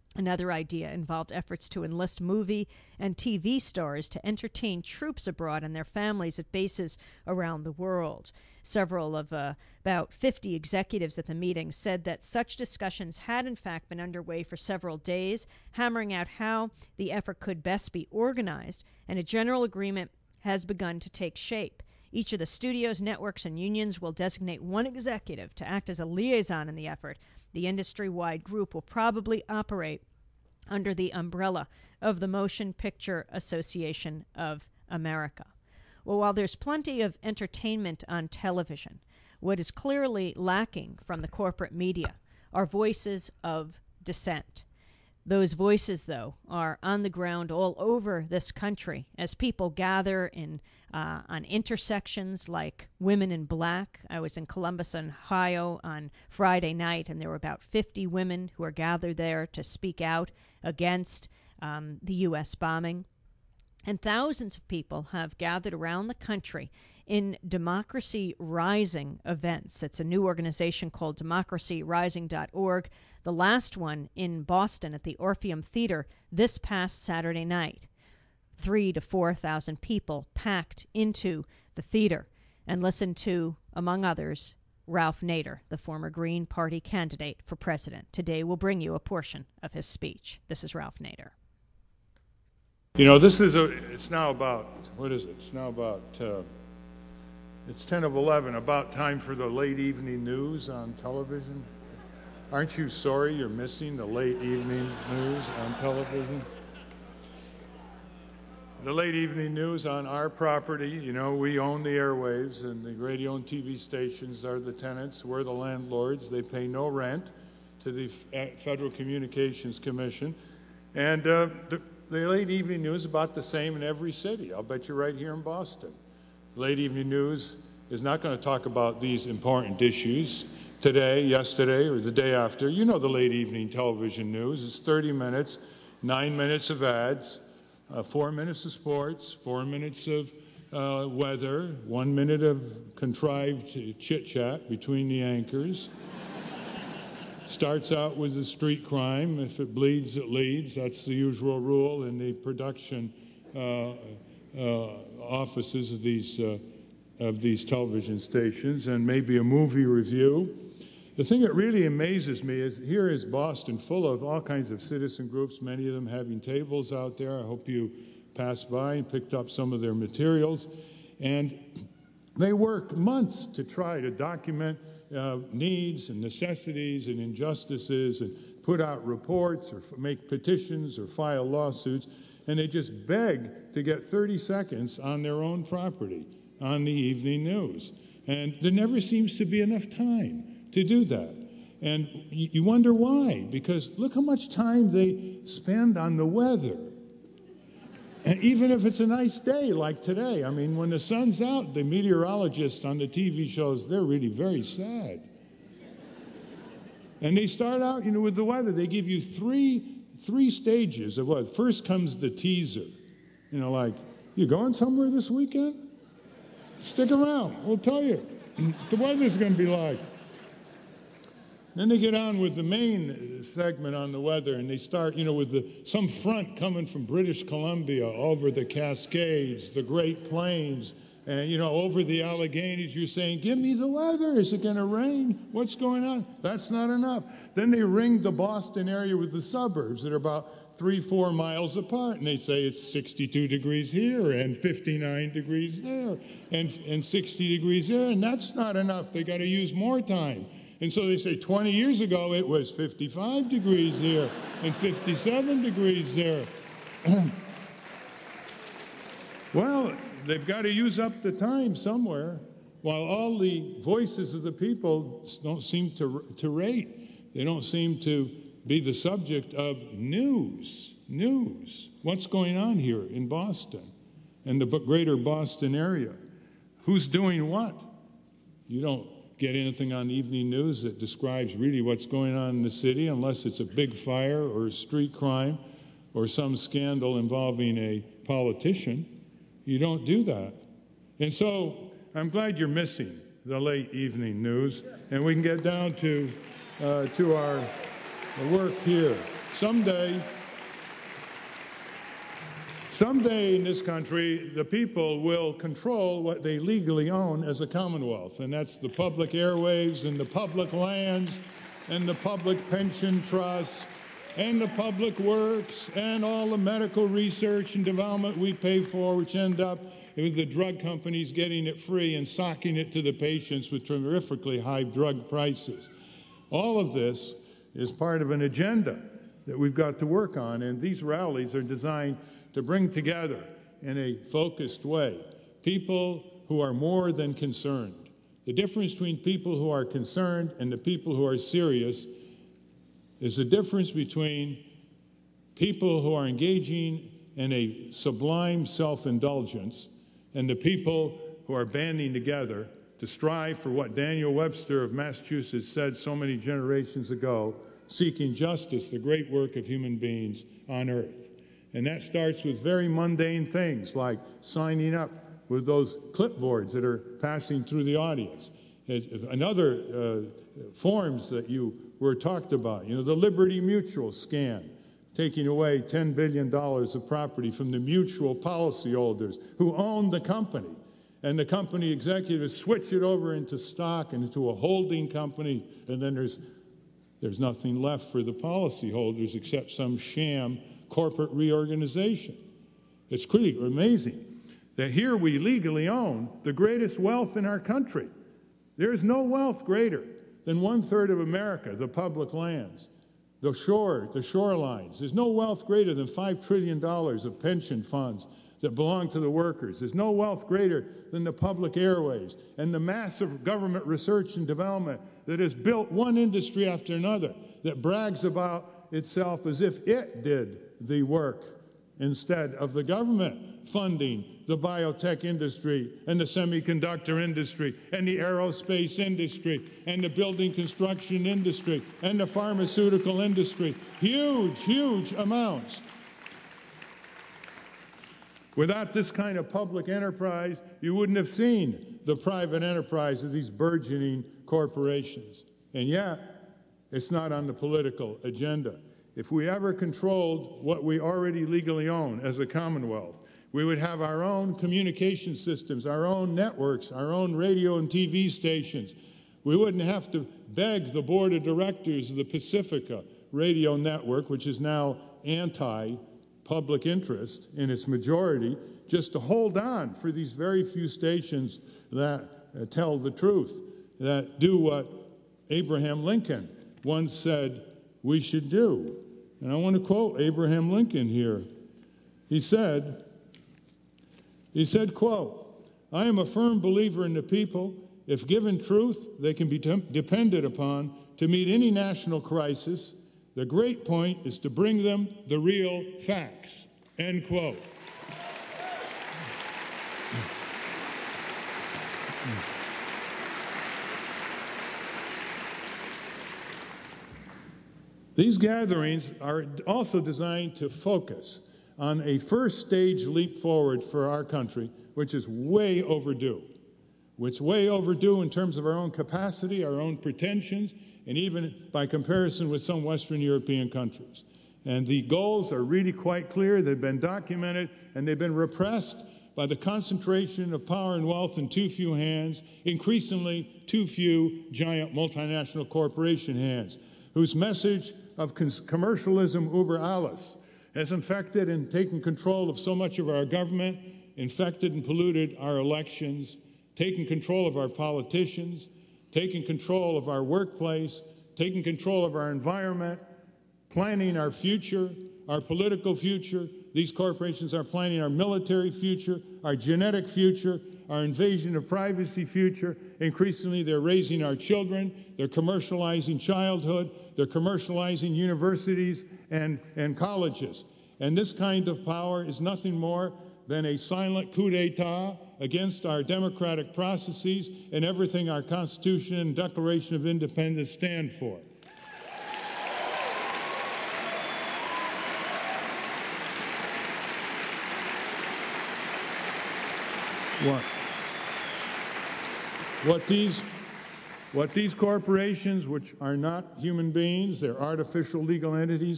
Another idea involved efforts to enlist movie and T V stars to entertain troops abroad and their families at bases around the world. Several of uh, about fifty executives at the meeting said that such discussions had in fact been underway for several days, hammering out how the effort could best be organized, and a general agreement has begun to take shape. Each of the studios, networks, and unions will designate one executive to act as a liaison in the effort. The industry-wide group will probably operate under the umbrella of the Motion Picture Association of America. Well, while there's plenty of entertainment on television, what is clearly lacking from the corporate media are voices of dissent. Those voices, though, are on the ground all over this country as people gather in uh, on intersections like Women in Black. I was in Columbus, Ohio on Friday night, and there were about fifty women who are gathered there to speak out against um, the U S bombing. And thousands of people have gathered around the country in Democracy Rising events. It's a new organization called democracy rising dot org. The last one in Boston at the Orpheum Theater this past Saturday night. Three to four thousand people packed into the theater and listened to, among others, Ralph Nader, the former Green Party candidate for president. Today we'll bring you a portion of his speech. This is Ralph Nader. You know, this is a, it's now about, what is it? It's now about, uh, it's ten of eleven, about time for the late evening news on television. Aren't you sorry you're missing the late evening news on television? The late evening news on our property, you know, we own the airwaves and the radio and T V stations are the tenants. We're the landlords. They pay no rent to the Federal Communications Commission. And uh, the, the late evening news is about the same in every city. I'll bet you right here in Boston. Late evening news is not going to talk about these important issues today, yesterday, or the day after. You know the late evening television news. It's thirty minutes, nine minutes of ads, uh, four minutes of sports, four minutes of uh, weather, one minute of contrived chit-chat between the anchors. Starts out with a street crime. If it bleeds, it leads. That's the usual rule in the production uh, uh, offices of these uh, of these television stations, and maybe a movie review. The thing that really amazes me is here is Boston, full of all kinds of citizen groups, many of them having tables out there. I hope you passed by and picked up some of their materials. And they work months to try to document uh, needs and necessities and injustices and put out reports or f- make petitions or file lawsuits. And they just beg to get thirty seconds on their own property on the evening news. And there never seems to be enough time to do that. And you, you wonder why, because look how much time they spend on the weather. And even if it's a nice day like today, I mean, when the sun's out, the meteorologists on the T V shows, they're really very sad. And they start out, you know, with the weather. They give you three three stages of what? First comes the teaser. You know, like, you going somewhere this weekend? Stick around. We'll tell you the weather's going to be like. Then they get on with the main segment on the weather, and they start, you know, with the, some front coming from British Columbia over the Cascades, the Great Plains, and, you know, over the Alleghenies. You're saying, give me the weather. Is it going to rain? What's going on? That's not enough. Then they ring the Boston area with the suburbs that are about three, four miles apart, and they say it's sixty-two degrees here and fifty-nine degrees there and, and sixty degrees there, and that's not enough. They got to use more time. And so they say twenty years ago it was fifty-five degrees here and fifty-seven degrees there. Well, they've got to use up the time somewhere, while all the voices of the people don't seem to, to rate. They don't seem to be the subject of news. News. What's going on here in Boston and the greater Boston area? Who's doing what? You don't get anything on evening news that describes really what's going on in the city unless it's a big fire or a street crime or some scandal involving a politician. You don't do that. And so I'm glad you're missing the late evening news, and we can get down to uh, to our work here. someday, someday in this country, the people will control what they legally own as a commonwealth, and that's the public airwaves and the public lands and the public pension trusts and the public works and all the medical research and development we pay for, which end up with the drug companies getting it free and socking it to the patients with terrifically high drug prices. All of this is part of an agenda that we've got to work on, and these rallies are designed to bring together in a focused way people who are more than concerned. The difference between people who are concerned and the people who are serious is the difference between people who are engaging in a sublime self-indulgence and the people who are banding together to strive for what Daniel Webster of Massachusetts said so many generations ago, seeking justice, the great work of human beings on earth. And that starts with very mundane things like signing up with those clipboards that are passing through the audience. And other uh, forms that you were talked about, you know, the Liberty Mutual scam, taking away ten billion dollars of property from the mutual policyholders who own the company. And the company executives switch it over into stock and into a holding company, and then there's, there's nothing left for the policyholders except some sham corporate reorganization. It's pretty amazing that here we legally own the greatest wealth in our country. There's no wealth greater than one-third of America, the public lands, the shore, the shorelines. There's no wealth greater than five trillion dollars of pension funds that belong to the workers. There's no wealth greater than the public airways and the massive government research and development that has built one industry after another that brags about itself as if it did the work instead of the government funding the biotech industry and the semiconductor industry and the aerospace industry and the building construction industry and the pharmaceutical industry. Huge, huge amounts. Without this kind of public enterprise, you wouldn't have seen the private enterprise of these burgeoning corporations. And yet, it's not on the political agenda. If we ever controlled what we already legally own as a commonwealth, we would have our own communication systems, our own networks, our own radio and T V stations. We wouldn't have to beg the board of directors of the Pacifica radio network, which is now anti-public interest in its majority, just to hold on for these very few stations that uh, tell the truth, that do what Abraham Lincoln once said we should do. And I want to quote Abraham Lincoln here. He said, he said, quote, "I am a firm believer in the people. If given truth, they can be tem- depended upon to meet any national crisis. The great point is to bring them the real facts." End quote. These gatherings are also designed to focus on a first stage leap forward for our country, which is way overdue. It's way overdue in terms of our own capacity, our own pretensions, and even by comparison with some Western European countries. And the goals are really quite clear. They've been documented, and they've been repressed by the concentration of power and wealth in too few hands, increasingly too few giant multinational corporation hands, whose message of commercialism über alles has infected and taken control of so much of our government, infected and polluted our elections, taken control of our politicians, taken control of our workplace, taken control of our environment, planning our future, our political future. These corporations are planning our military future, our genetic future, our invasion of privacy future. Increasingly, they're raising our children. They're commercializing childhood. They're commercializing universities and, and colleges. And this kind of power is nothing more than a silent coup d'etat against our democratic processes and everything our Constitution and Declaration of Independence stand for. What, what, these, what these corporations, which are not human beings, they're artificial legal entities,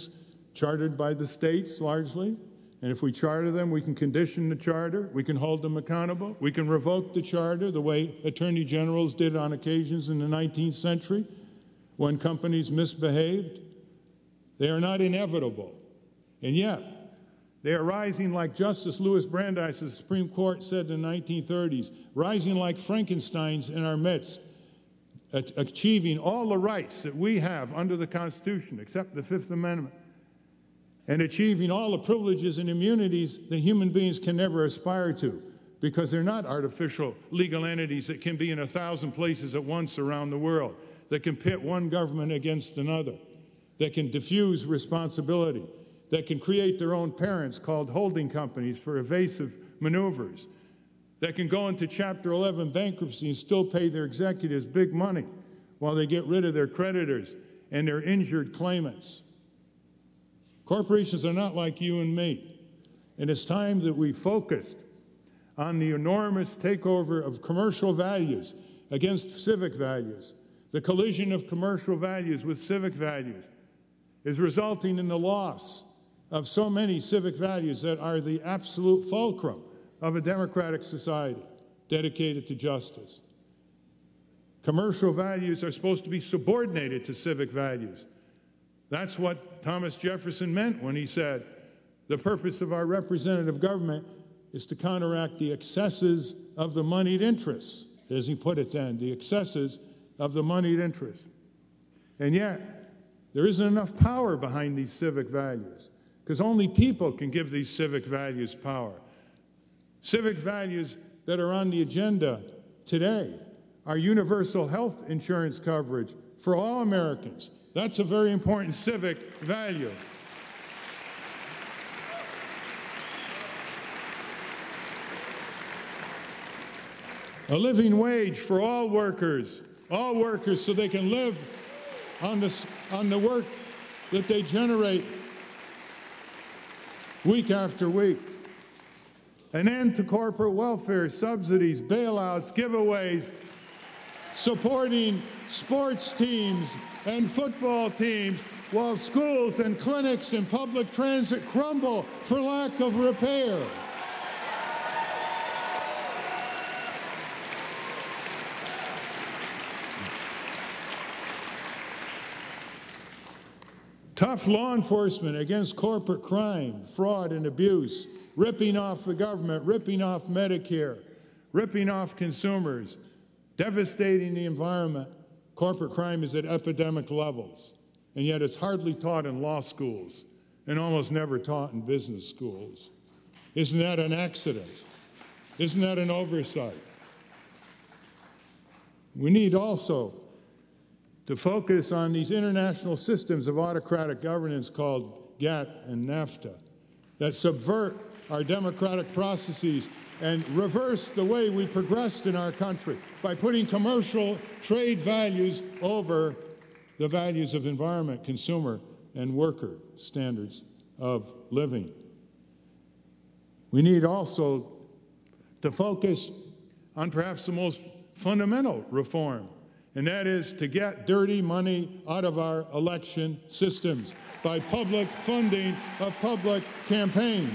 chartered by the states largely. And if we charter them, we can condition the charter, we can hold them accountable, we can revoke the charter the way attorney generals did on occasions in the nineteenth century when companies misbehaved. They are not inevitable. And yet, they are rising like Justice Louis Brandeis of the Supreme Court said in the nineteen thirties, rising like Frankensteins in our midst, achieving all the rights that we have under the Constitution, except the Fifth Amendment, and achieving all the privileges and immunities that human beings can never aspire to, because they're not artificial legal entities that can be in a thousand places at once around the world, that can pit one government against another, that can diffuse responsibility, that can create their own parents called holding companies for evasive maneuvers, that can go into Chapter eleven bankruptcy and still pay their executives big money while they get rid of their creditors and their injured claimants. Corporations are not like you and me, and it's time that we focused on the enormous takeover of commercial values against civic values. The collision of commercial values with civic values is resulting in the loss of so many civic values that are the absolute fulcrum of a democratic society dedicated to justice. Commercial values are supposed to be subordinated to civic values. That's what Thomas Jefferson meant when he said, the purpose of our representative government is to counteract the excesses of the moneyed interests, as he put it then, the excesses of the moneyed interests. And yet, there isn't enough power behind these civic values, because only people can give these civic values power. Civic values that are on the agenda today are universal health insurance coverage for all Americans. That's a very important civic value. A living wage for all workers, all workers, so they can live on, this, on the work that they generate week after week. An end to corporate welfare, subsidies, bailouts, giveaways, supporting sports teams and football teams while schools and clinics and public transit crumble for lack of repair. Tough law enforcement against corporate crime, fraud, and abuse, ripping off the government, ripping off Medicare, ripping off consumers, devastating the environment. Corporate crime is at epidemic levels, and yet it's hardly taught in law schools and almost never taught in business schools. Isn't that an accident? Isn't that an oversight? We need also to focus on these international systems of autocratic governance called GATT and NAFTA that subvert our democratic processes and reverse the way we progressed in our country by putting commercial trade values over the values of environment, consumer, and worker standards of living. We need also to focus on perhaps the most fundamental reform, and that is to get dirty money out of our election systems by public funding of public campaigns.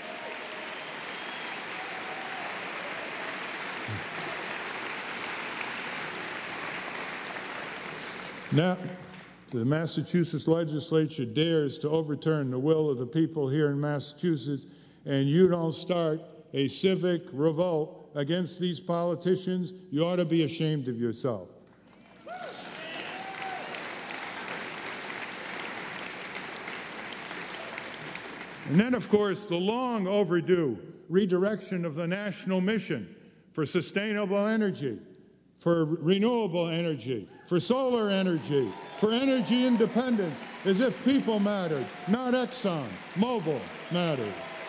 Now, the Massachusetts legislature dares to overturn the will of the people here in Massachusetts, and you don't start a civic revolt against these politicians, you ought to be ashamed of yourself. And then, of course, the long overdue redirection of the national mission for sustainable energy, for renewable energy, for solar energy, for energy independence, as if people mattered, not Exxon Mobil mattered.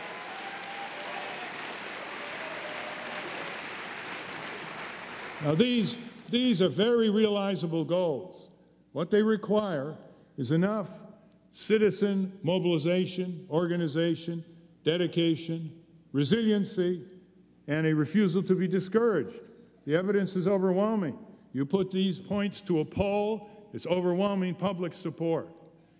Now, these, these are very realizable goals. What they require is enough citizen mobilization, organization, dedication, resiliency, and a refusal to be discouraged. The evidence is overwhelming. You put these points to a poll, it's overwhelming public support.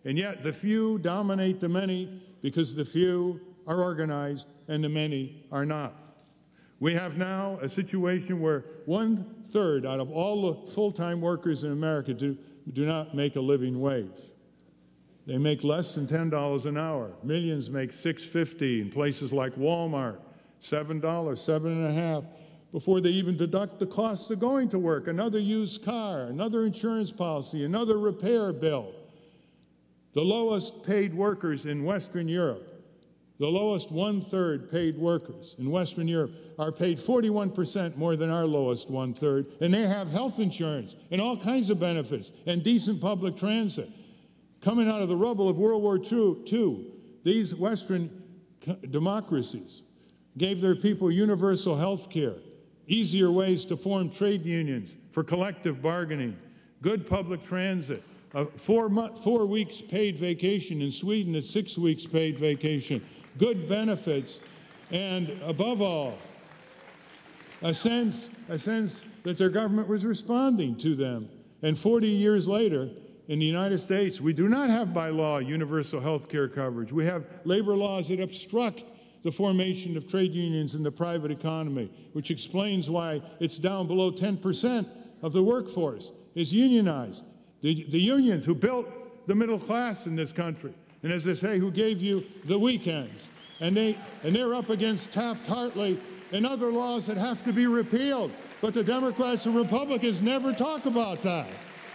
And yet the few dominate the many because the few are organized and the many are not. We have now a situation where one-third out of all the full-time workers in America do, do not make a living wage. They make less than ten dollars an hour. Millions make six dollars and fifty cents in places like Walmart, seven dollars, seven and a half, before they even deduct the cost of going to work, another used car, another insurance policy, another repair bill. The lowest paid workers in Western Europe, the lowest one-third paid workers in Western Europe are paid forty-one percent more than our lowest one-third, and they have health insurance and all kinds of benefits and decent public transit. Coming out of the rubble of World War Two, these Western democracies gave their people universal health care, easier ways to form trade unions for collective bargaining, good public transit, a four, month, four weeks paid vacation in Sweden, it's six weeks paid vacation, good benefits, and above all, a sense, a sense that their government was responding to them. And forty years later, in the United States, we do not have by law universal health care coverage. We have labor laws that obstruct the formation of trade unions in the private economy, which explains why it's down below ten percent of the workforce is unionized. The, the unions who built the middle class in this country, and as they say, who gave you the weekends. And, they, and they're up against Taft-Hartley and other laws that have to be repealed. But the Democrats and Republicans never talk about that.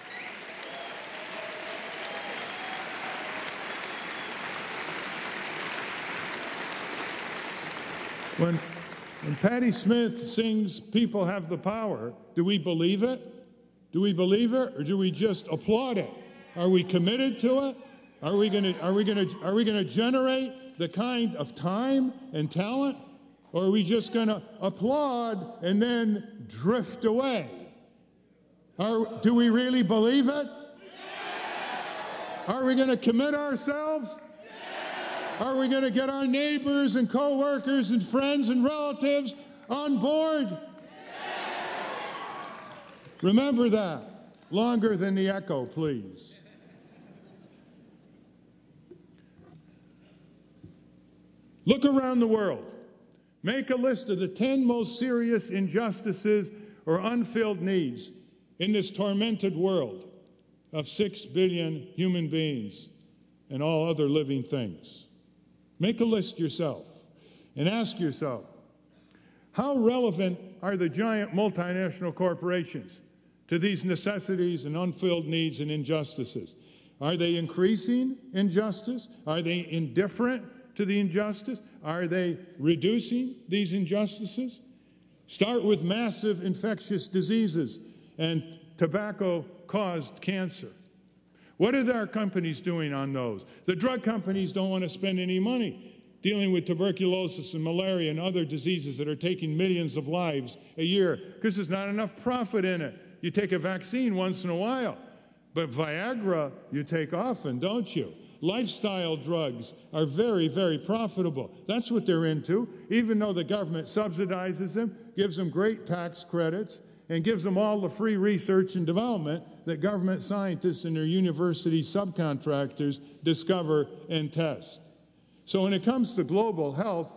When, when Patti Smith sings, "People have the power," do we believe it? Do we believe it, or do we just applaud it? Are we committed to it? Are we going to are we going to are we going to generate the kind of time and talent, or are we just going to applaud and then drift away? Are, do we really believe it? Are we going to commit ourselves? Are we going to get our neighbors and co-workers and friends and relatives on board? Remember that. Longer than the echo, please. Look around the world. Make a list of the ten most serious injustices or unfilled needs in this tormented world of six billion human beings and all other living things. Make a list yourself and ask yourself, how relevant are the giant multinational corporations to these necessities and unfilled needs and injustices? Are they increasing injustice? Are they indifferent to the injustice? Are they reducing these injustices? Start with massive infectious diseases and tobacco-caused cancer. What are our companies doing on those? The drug companies don't want to spend any money dealing with tuberculosis and malaria and other diseases that are taking millions of lives a year because there's not enough profit in it. You take a vaccine once in a while, but Viagra you take often, don't you? Lifestyle drugs are very, very profitable. That's what they're into, even though the government subsidizes them, gives them great tax credits, and gives them all the free research and development that government scientists and their university subcontractors discover and test. So when it comes to global health,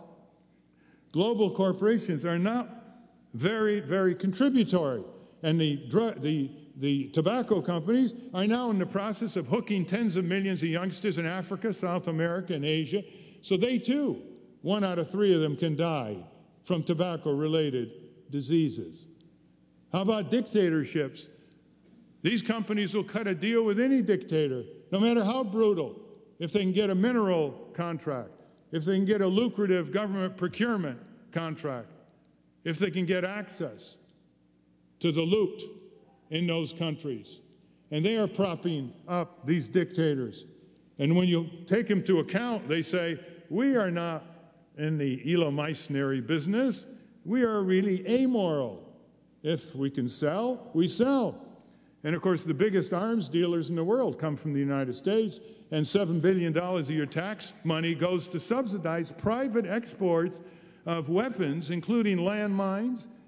global corporations are not very, very contributory. And the, drug, the, the tobacco companies are now in the process of hooking tens of millions of youngsters in Africa, South America, and Asia. So they too, one out of three of them can die from tobacco-related diseases. How about dictatorships? These companies will cut a deal with any dictator, no matter how brutal, if they can get a mineral contract, if they can get a lucrative government procurement contract, if they can get access to the loot in those countries. And they are propping up these dictators. And when you take them to account, they say, we are not in the Elomeissnery business. We are really amoral. If we can sell, we sell. And of course, the biggest arms dealers in the world come from the United States, and seven billion dollars of your tax money goes to subsidize private exports of weapons, including landmines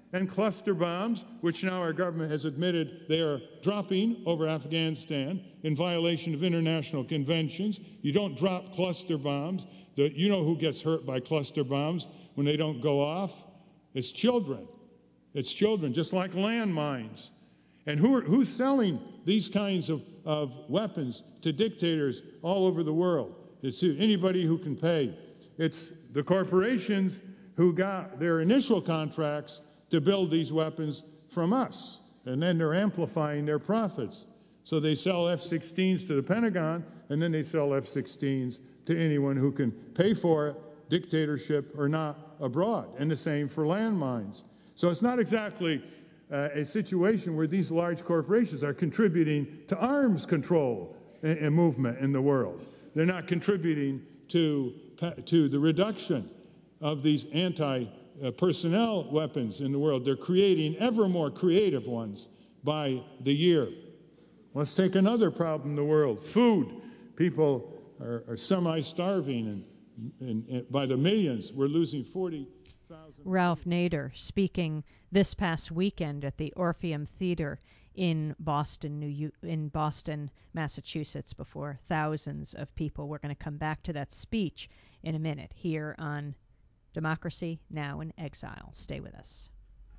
and cluster bombs, which now our government has admitted they are dropping over Afghanistan in violation of international conventions. You don't drop cluster bombs. The, you know who gets hurt by cluster bombs when they don't go off? It's children. It's children, just like landmines. And who are, who's selling these kinds of, of weapons to dictators all over the world? It's anybody who can pay. It's the corporations who got their initial contracts to build these weapons from us, and then they're amplifying their profits. So they sell F sixteens to the Pentagon, and then they sell F sixteens to anyone who can pay for it, dictatorship or not, abroad, and the same for landmines. So it's not exactly uh, a situation where these large corporations are contributing to arms control and, and movement in the world. They're not contributing to, to the reduction of these anti-personnel weapons in the world. They're creating ever more creative ones by the year. Let's take another problem in the world, food. People are, are semi-starving, and, and, and by the millions, we're losing forty thousand. Ralph Nader speaking this past weekend at the Orpheum Theater in Boston, New in Boston, Massachusetts, before thousands of people. We're going to come back to that speech in a minute here on Democracy Now! In Exile. Stay with us.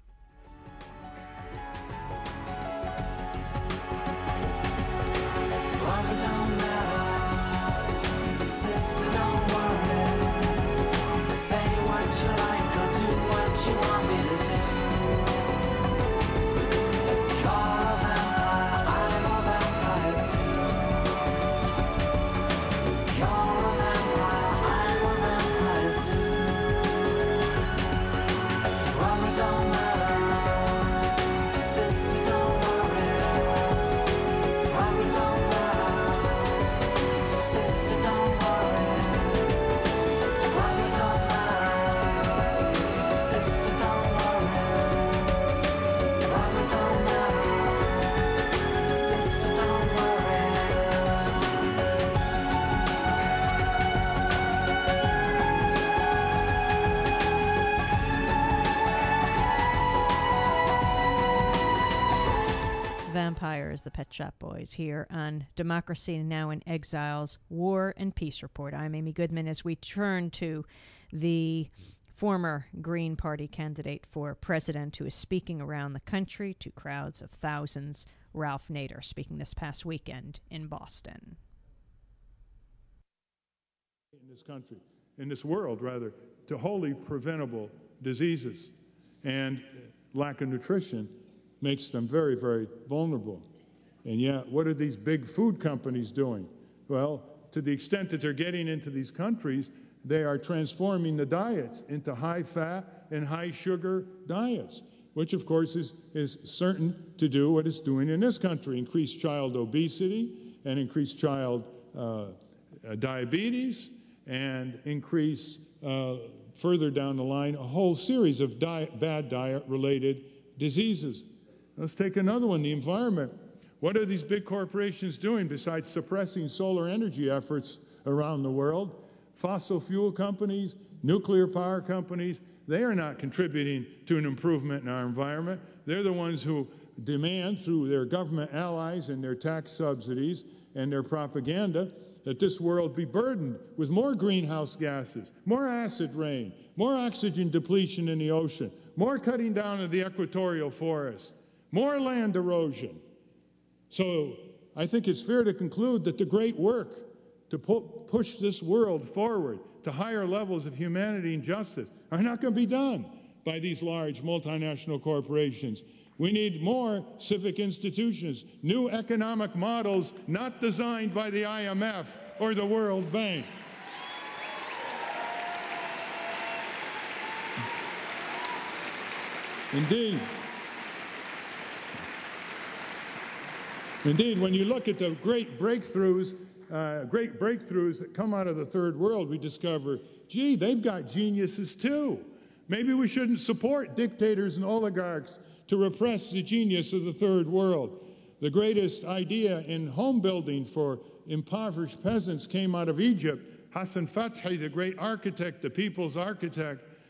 Vampires, the Pet Shop Boys, here on Democracy Now! In Exile's War and Peace Report. I'm Amy Goodman as we turn to the former Green Party candidate for president who is speaking around the country to crowds of thousands, Ralph Nader, speaking this past weekend in Boston. In this country, in this world, rather, to wholly preventable diseases, and lack of nutrition makes them very, very vulnerable. And yet, what are these big food companies doing? Well, to the extent that they're getting into these countries, they are transforming the diets into high-fat and high-sugar diets, which, of course, is, is certain to do what it's doing in this country, increase child obesity and increase child uh, uh, diabetes and increase, uh, further down the line, a whole series of diet, bad diet-related diseases. Let's take another one, the environment. What are these big corporations doing besides suppressing solar energy efforts around the world? Fossil fuel companies, nuclear power companies, they are not contributing to an improvement in our environment. They're the ones who demand through their government allies and their tax subsidies and their propaganda that this world be burdened with more greenhouse gases, more acid rain, more oxygen depletion in the ocean, more cutting down of the equatorial forests, more land erosion. So I think it's fair to conclude that the great work to pu- push this world forward to higher levels of humanity and justice are not going to be done by these large multinational corporations. We need more civic institutions, new economic models not designed by the I M F or the World Bank. Indeed. Indeed, when you look at the great breakthroughs, uh, great breakthroughs that come out of the third world, we discover, gee, they've got geniuses too. Maybe we shouldn't support dictators and oligarchs to repress the genius of the third world. The greatest idea in home building for impoverished peasants came out of Egypt. Hassan Fathi, the great architect, the people's architect,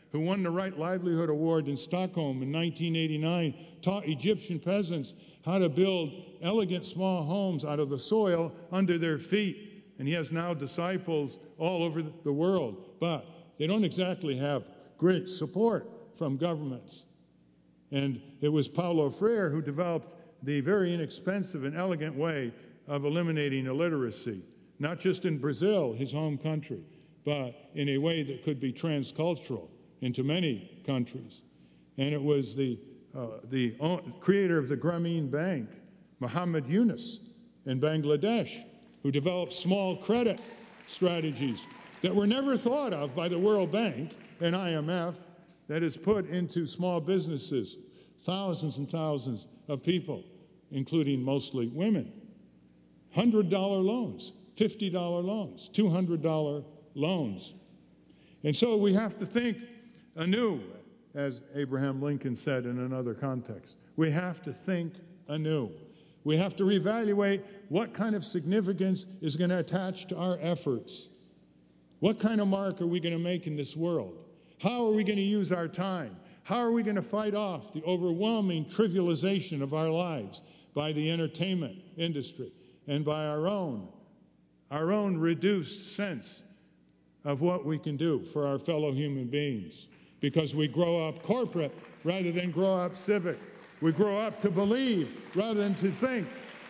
who won the Right Livelihood Award in Stockholm in nineteen eighty-nine, taught Egyptian peasants how to build elegant small homes out of the soil under their feet. And he has now disciples all over the world. But they don't exactly have great support from governments. And it was Paulo Freire who developed the very inexpensive and elegant way of eliminating illiteracy, not just in Brazil, his home country, but in a way that could be transcultural into many countries. And it was the, uh, the creator of the Grameen Bank, Muhammad Yunus, in Bangladesh, who developed small credit strategies that were never thought of by the World Bank and I M F, that is put into small businesses, thousands and thousands of people, including mostly women. one hundred dollar loans, fifty dollar loans, two hundred dollar loans. And so we have to think anew, as Abraham Lincoln said in another context. We have to think anew. We have to reevaluate what kind of significance is going to attach to our efforts. What kind of mark are we going to make in this world? How are we going to use our time? How are we going to fight off the overwhelming trivialization of our lives by the entertainment industry and by our own, our own reduced sense of what we can do for our fellow human beings? Because we grow up corporate rather than grow up civic. We grow up to believe rather than to think.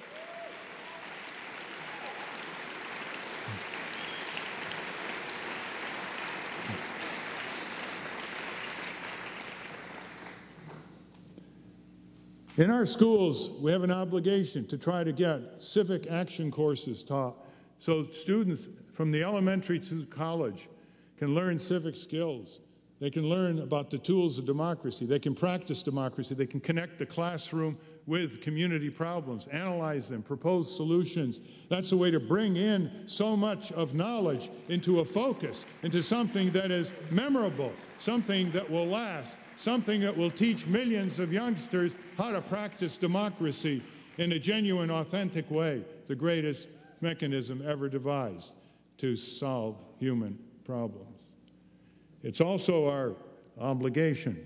In our schools, we have an obligation to try to get civic action courses taught so students from the elementary to college can learn civic skills. They can learn about the tools of democracy. They can practice democracy. They can connect the classroom with community problems, analyze them, propose solutions. That's a way to bring in so much of knowledge into a focus, into something that is memorable, something that will last, something that will teach millions of youngsters how to practice democracy in a genuine, authentic way, the greatest mechanism ever devised to solve human problems. It's also our obligation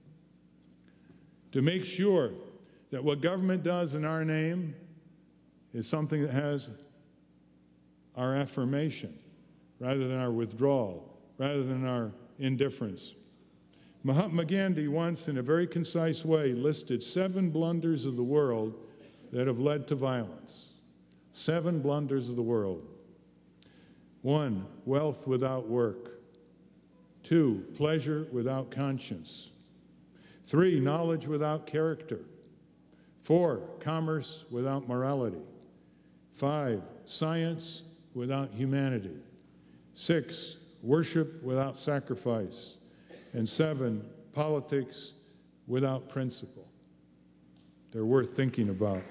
to make sure that what government does in our name is something that has our affirmation rather than our withdrawal, rather than our indifference. Mahatma Gandhi once, in a very concise way, listed seven blunders of the world that have led to violence. Seven blunders of the world. One, wealth without work. Two, pleasure without conscience. Three, knowledge without character. Four, commerce without morality. Five, science without humanity. Six, worship without sacrifice. And seven, politics without principle. They're worth thinking about.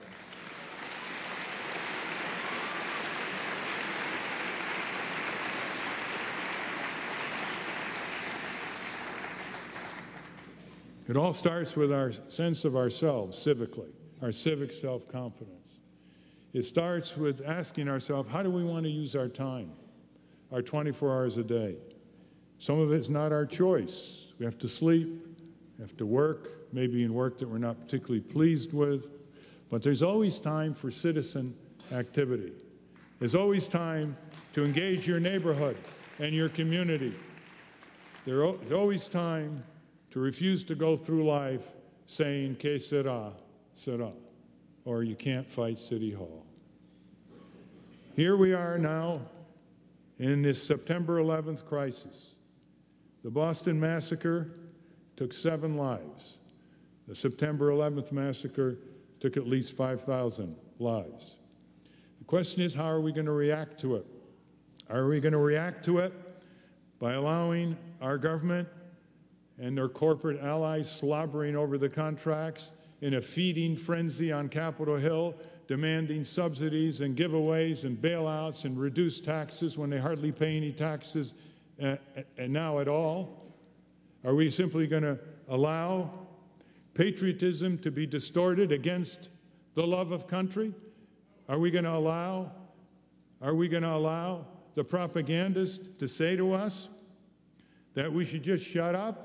It all starts with our sense of ourselves civically, our civic self-confidence. It starts with asking ourselves, how do we want to use our time, our twenty-four hours a day? Some of it's not our choice. We have to sleep, we have to work, maybe in work that we're not particularly pleased with, but there's always time for citizen activity. There's always time to engage your neighborhood and your community. There's always time to refuse to go through life saying, que sera, sera, or you can't fight City Hall. Here we are now in this September eleventh crisis. The Boston Massacre took seven lives. The September eleventh Massacre took at least five thousand lives. The question is, how are we going to react to it? Are we going to react to it by allowing our government and their corporate allies slobbering over the contracts in a feeding frenzy on Capitol Hill, demanding subsidies and giveaways and bailouts and reduced taxes when they hardly pay any taxes uh, and now at all? Are we simply going to allow patriotism to be distorted against the love of country? Are we going to allow, are we going to allow the propagandists to say to us that we should just shut up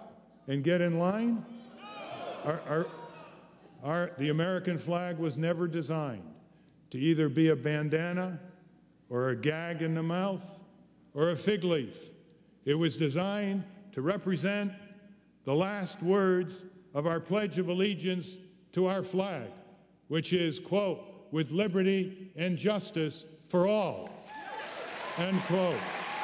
and get in line? Our, our, our, the American flag was never designed to either be a bandana or a gag in the mouth or a fig leaf. It was designed to represent the last words of our Pledge of Allegiance to our flag, which is, quote, with liberty and justice for all, end quote.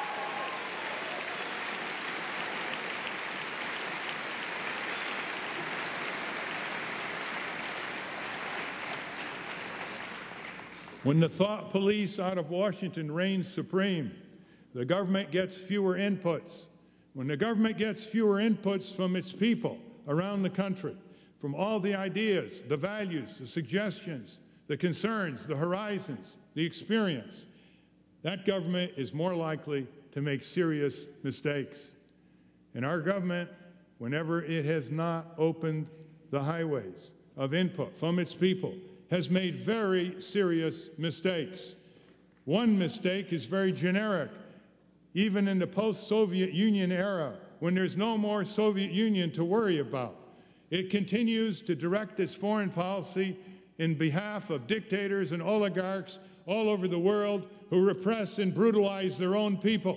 When the thought police out of Washington reigns supreme, the government gets fewer inputs. When the government gets fewer inputs from its people around the country, from all the ideas, the values, the suggestions, the concerns, the horizons, the experience, that government is more likely to make serious mistakes. And our government, whenever it has not opened the highways of input from its people, has made very serious mistakes. One mistake is very generic. Even in the post-Soviet Union era, when there's no more Soviet Union to worry about, it continues to direct its foreign policy in behalf of dictators and oligarchs all over the world who repress and brutalize their own people.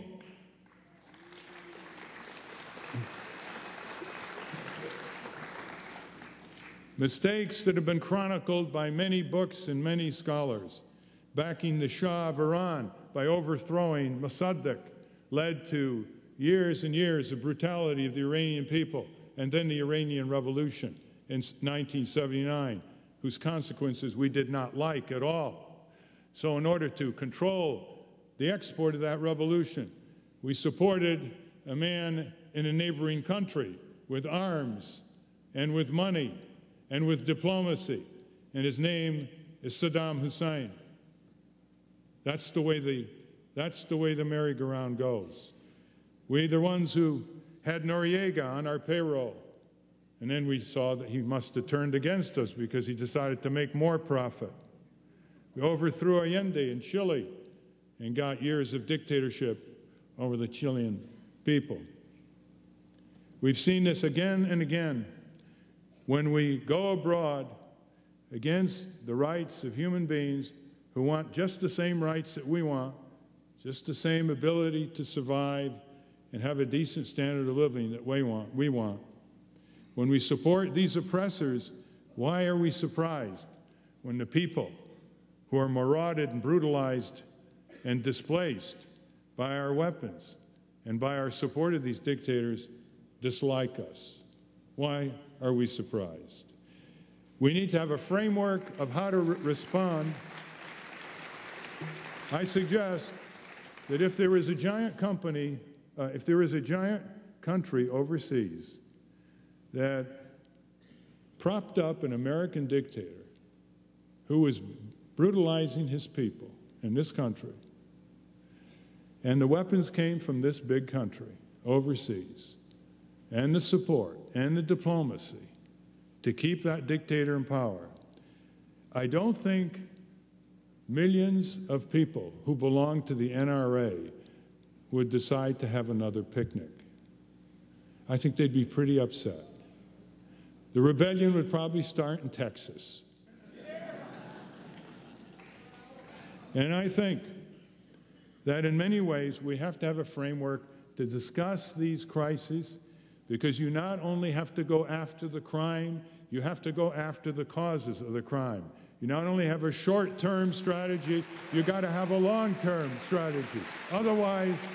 Mistakes that have been chronicled by many books and many scholars. Backing the Shah of Iran by overthrowing Mossadegh led to years and years of brutality of the Iranian people, and then the Iranian Revolution in nineteen seventy-nine, whose consequences we did not like at all. So in order to control the export of that revolution, we supported a man in a neighboring country with arms and with money and with diplomacy, and his name is Saddam Hussein. That's the way the, that's the way the merry-go-round goes. We, the ones who had Noriega on our payroll, and then we saw that he must have turned against us because he decided to make more profit. We overthrew Allende in Chile and got years of dictatorship over the Chilean people. We've seen this again and again when we go abroad against the rights of human beings who want just the same rights that we want, just the same ability to survive and have a decent standard of living that we want. We want. When we support these oppressors, why are we surprised when the people who are marauded and brutalized and displaced by our weapons and by our support of these dictators dislike us? Why are we surprised? We need to have a framework of how to re- respond. I suggest that if there is a giant company, uh, if there is a giant country overseas that propped up an American dictator who was brutalizing his people in this country, and the weapons came from this big country overseas, and the support and the diplomacy to keep that dictator in power, I don't think millions of people who belong to the N R A would decide to have another picnic. I think they'd be pretty upset. The rebellion would probably start in Texas. And I think that in many ways we have to have a framework to discuss these crises, because you not only have to go after the crime, you have to go after the causes of the crime. You not only have a short-term strategy, you got to have a long-term strategy. Otherwise,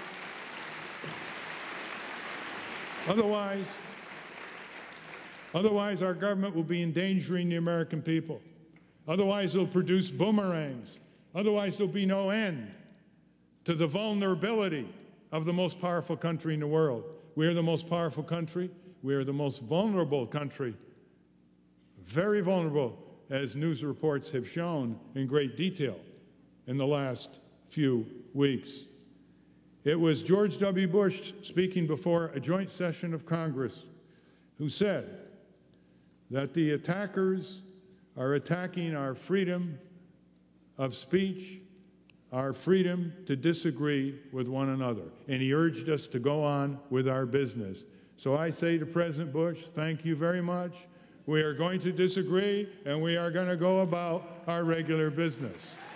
otherwise, otherwise our government will be endangering the American people. Otherwise, it'll produce boomerangs. Otherwise, there'll be no end to the vulnerability of the most powerful country in the world. We are the most powerful country. We are the most vulnerable country. Very vulnerable, as news reports have shown in great detail in the last few weeks. It was George W. Bush speaking before a joint session of Congress who said that the attackers are attacking our freedom of speech, our freedom to disagree with one another. And he urged us to go on with our business So I say to President Bush, thank you very much. We are going to disagree, and we are going to go about our regular business.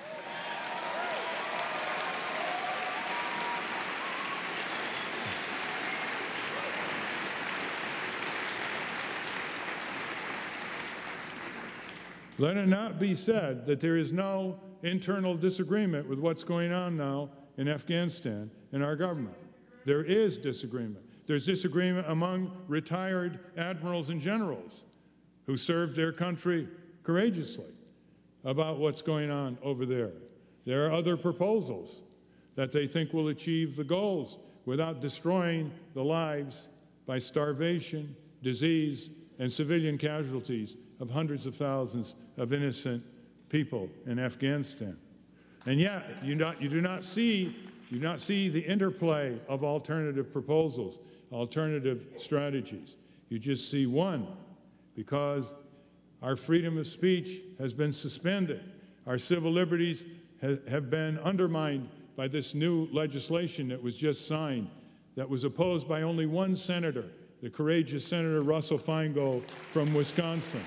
Let it not be said that there is no internal disagreement with what's going on now in Afghanistan in our government. There is disagreement. There's disagreement among retired admirals and generals who served their country courageously about what's going on over there. There are other proposals that they think will achieve the goals without destroying the lives by starvation, disease, and civilian casualties of hundreds of thousands of innocent people in Afghanistan. And yet, you, not, you do not see, you do not see the interplay of alternative proposals, alternative strategies. You just see one, because our freedom of speech has been suspended. Our civil liberties ha have been undermined by this new legislation that was just signed, that was opposed by only one senator, the courageous Senator Russell Feingold from Wisconsin.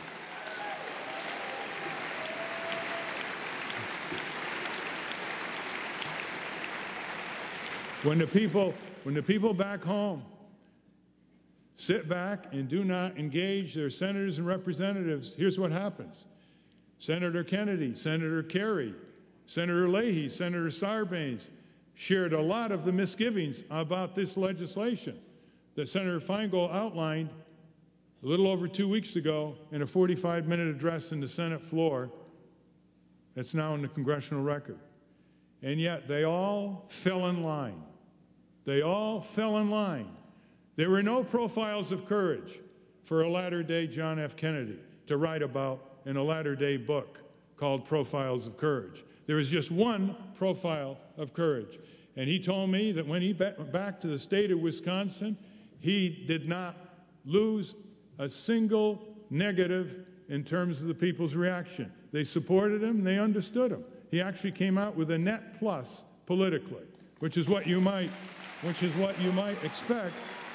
When the people, when the people back home sit back and do not engage their senators and representatives, here's what happens. Senator Kennedy, Senator Kerry, Senator Leahy, Senator Sarbanes shared a lot of the misgivings about this legislation that Senator Feingold outlined a little over two weeks ago in a forty-five minute address in the Senate floor that's now in the congressional record. And yet they all fell in line. They all fell in line. There were no profiles of courage for a latter-day John F. Kennedy to write about in a latter-day book called Profiles of Courage. There was just one profile of courage. And he told me that when he went back to the state of Wisconsin, he did not lose a single negative in terms of the people's reaction. They supported him, they understood him. He actually came out with a net plus politically, which is what you might, which is what you might expect.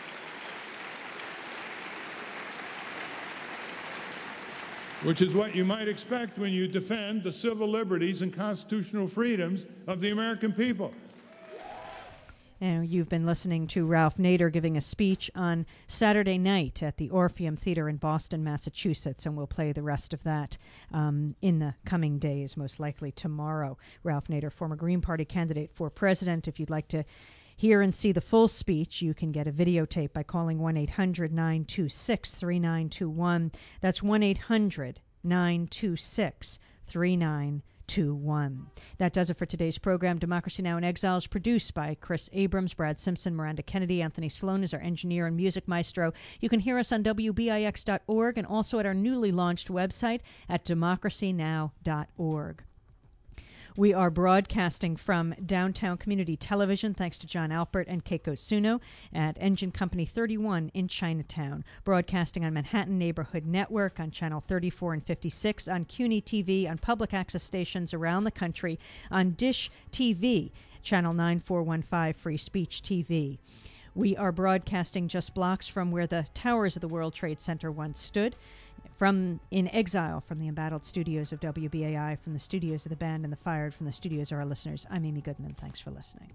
Which is what you might expect when you defend the civil liberties and constitutional freedoms of the American people. And you've been listening to Ralph Nader giving a speech on Saturday night at the Orpheum Theater in Boston, Massachusetts, and we'll play the rest of that um, in the coming days, most likely tomorrow. Ralph Nader, former Green Party candidate for president. If you'd like to hear and see the full speech, you can get a videotape by calling one eight hundred nine two six three nine two one. That's one eight hundred nine two six three nine two one. That does it for today's program. Democracy Now! In Exile is produced by Chris Abrams, Brad Simpson, Miranda Kennedy. Anthony Sloan is our engineer and music maestro. You can hear us on W B I X dot org and also at our newly launched website at democracy now dot org. We are broadcasting from Downtown Community Television, thanks to John Alpert and Keiko Suno at Engine Company thirty-one in Chinatown. Broadcasting on Manhattan Neighborhood Network, on Channel thirty-four and fifty-six, on C U N Y T V, on public access stations around the country, on Dish T V, Channel nine four one five, Free Speech T V. We are broadcasting just blocks from where the towers of the World Trade Center once stood. From In Exile, from the embattled studios of W B A I, from the studios of the band and the Fired, from the studios of our listeners, I'm Amy Goodman. Thanks for listening.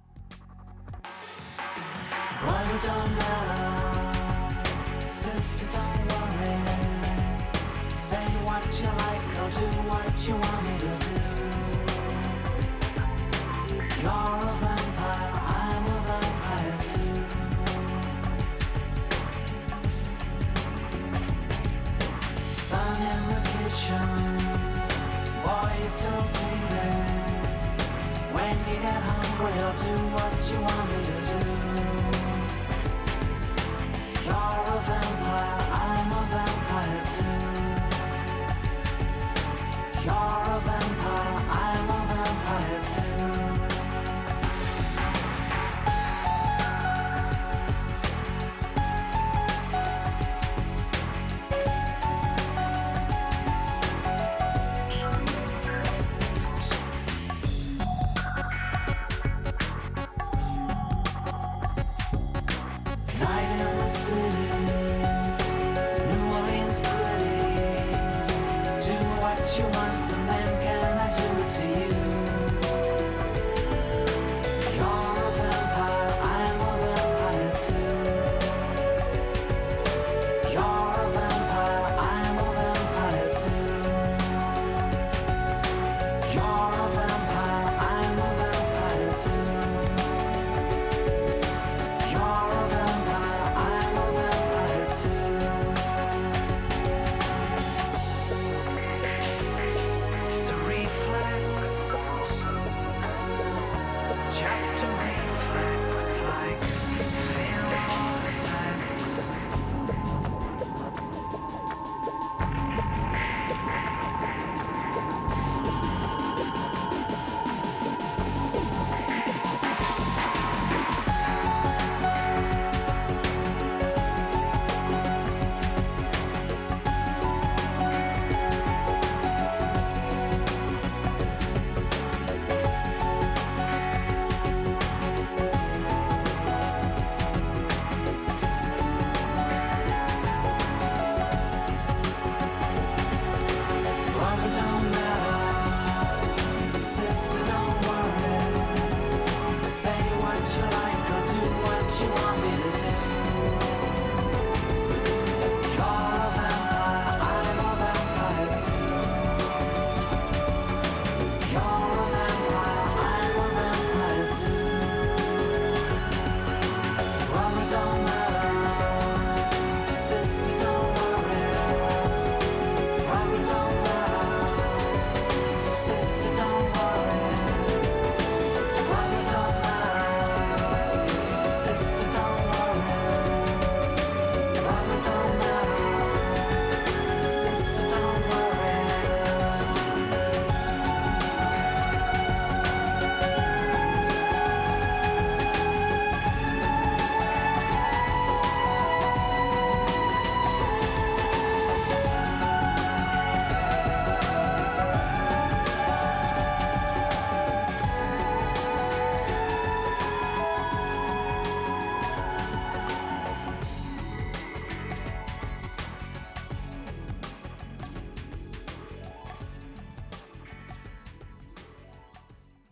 Brother, don't matter. Sister, don't worry. Say what you like or do what you want me to do. You're a vampire, I'm a vampire too. Sun in the kitchen, boy, still sleeping. When you get hungry, I'll do what you want me to do. You're a vampire, I'm a vampire too. You're a vampire, I'm a vampire too. Night in the city. you want some mankind.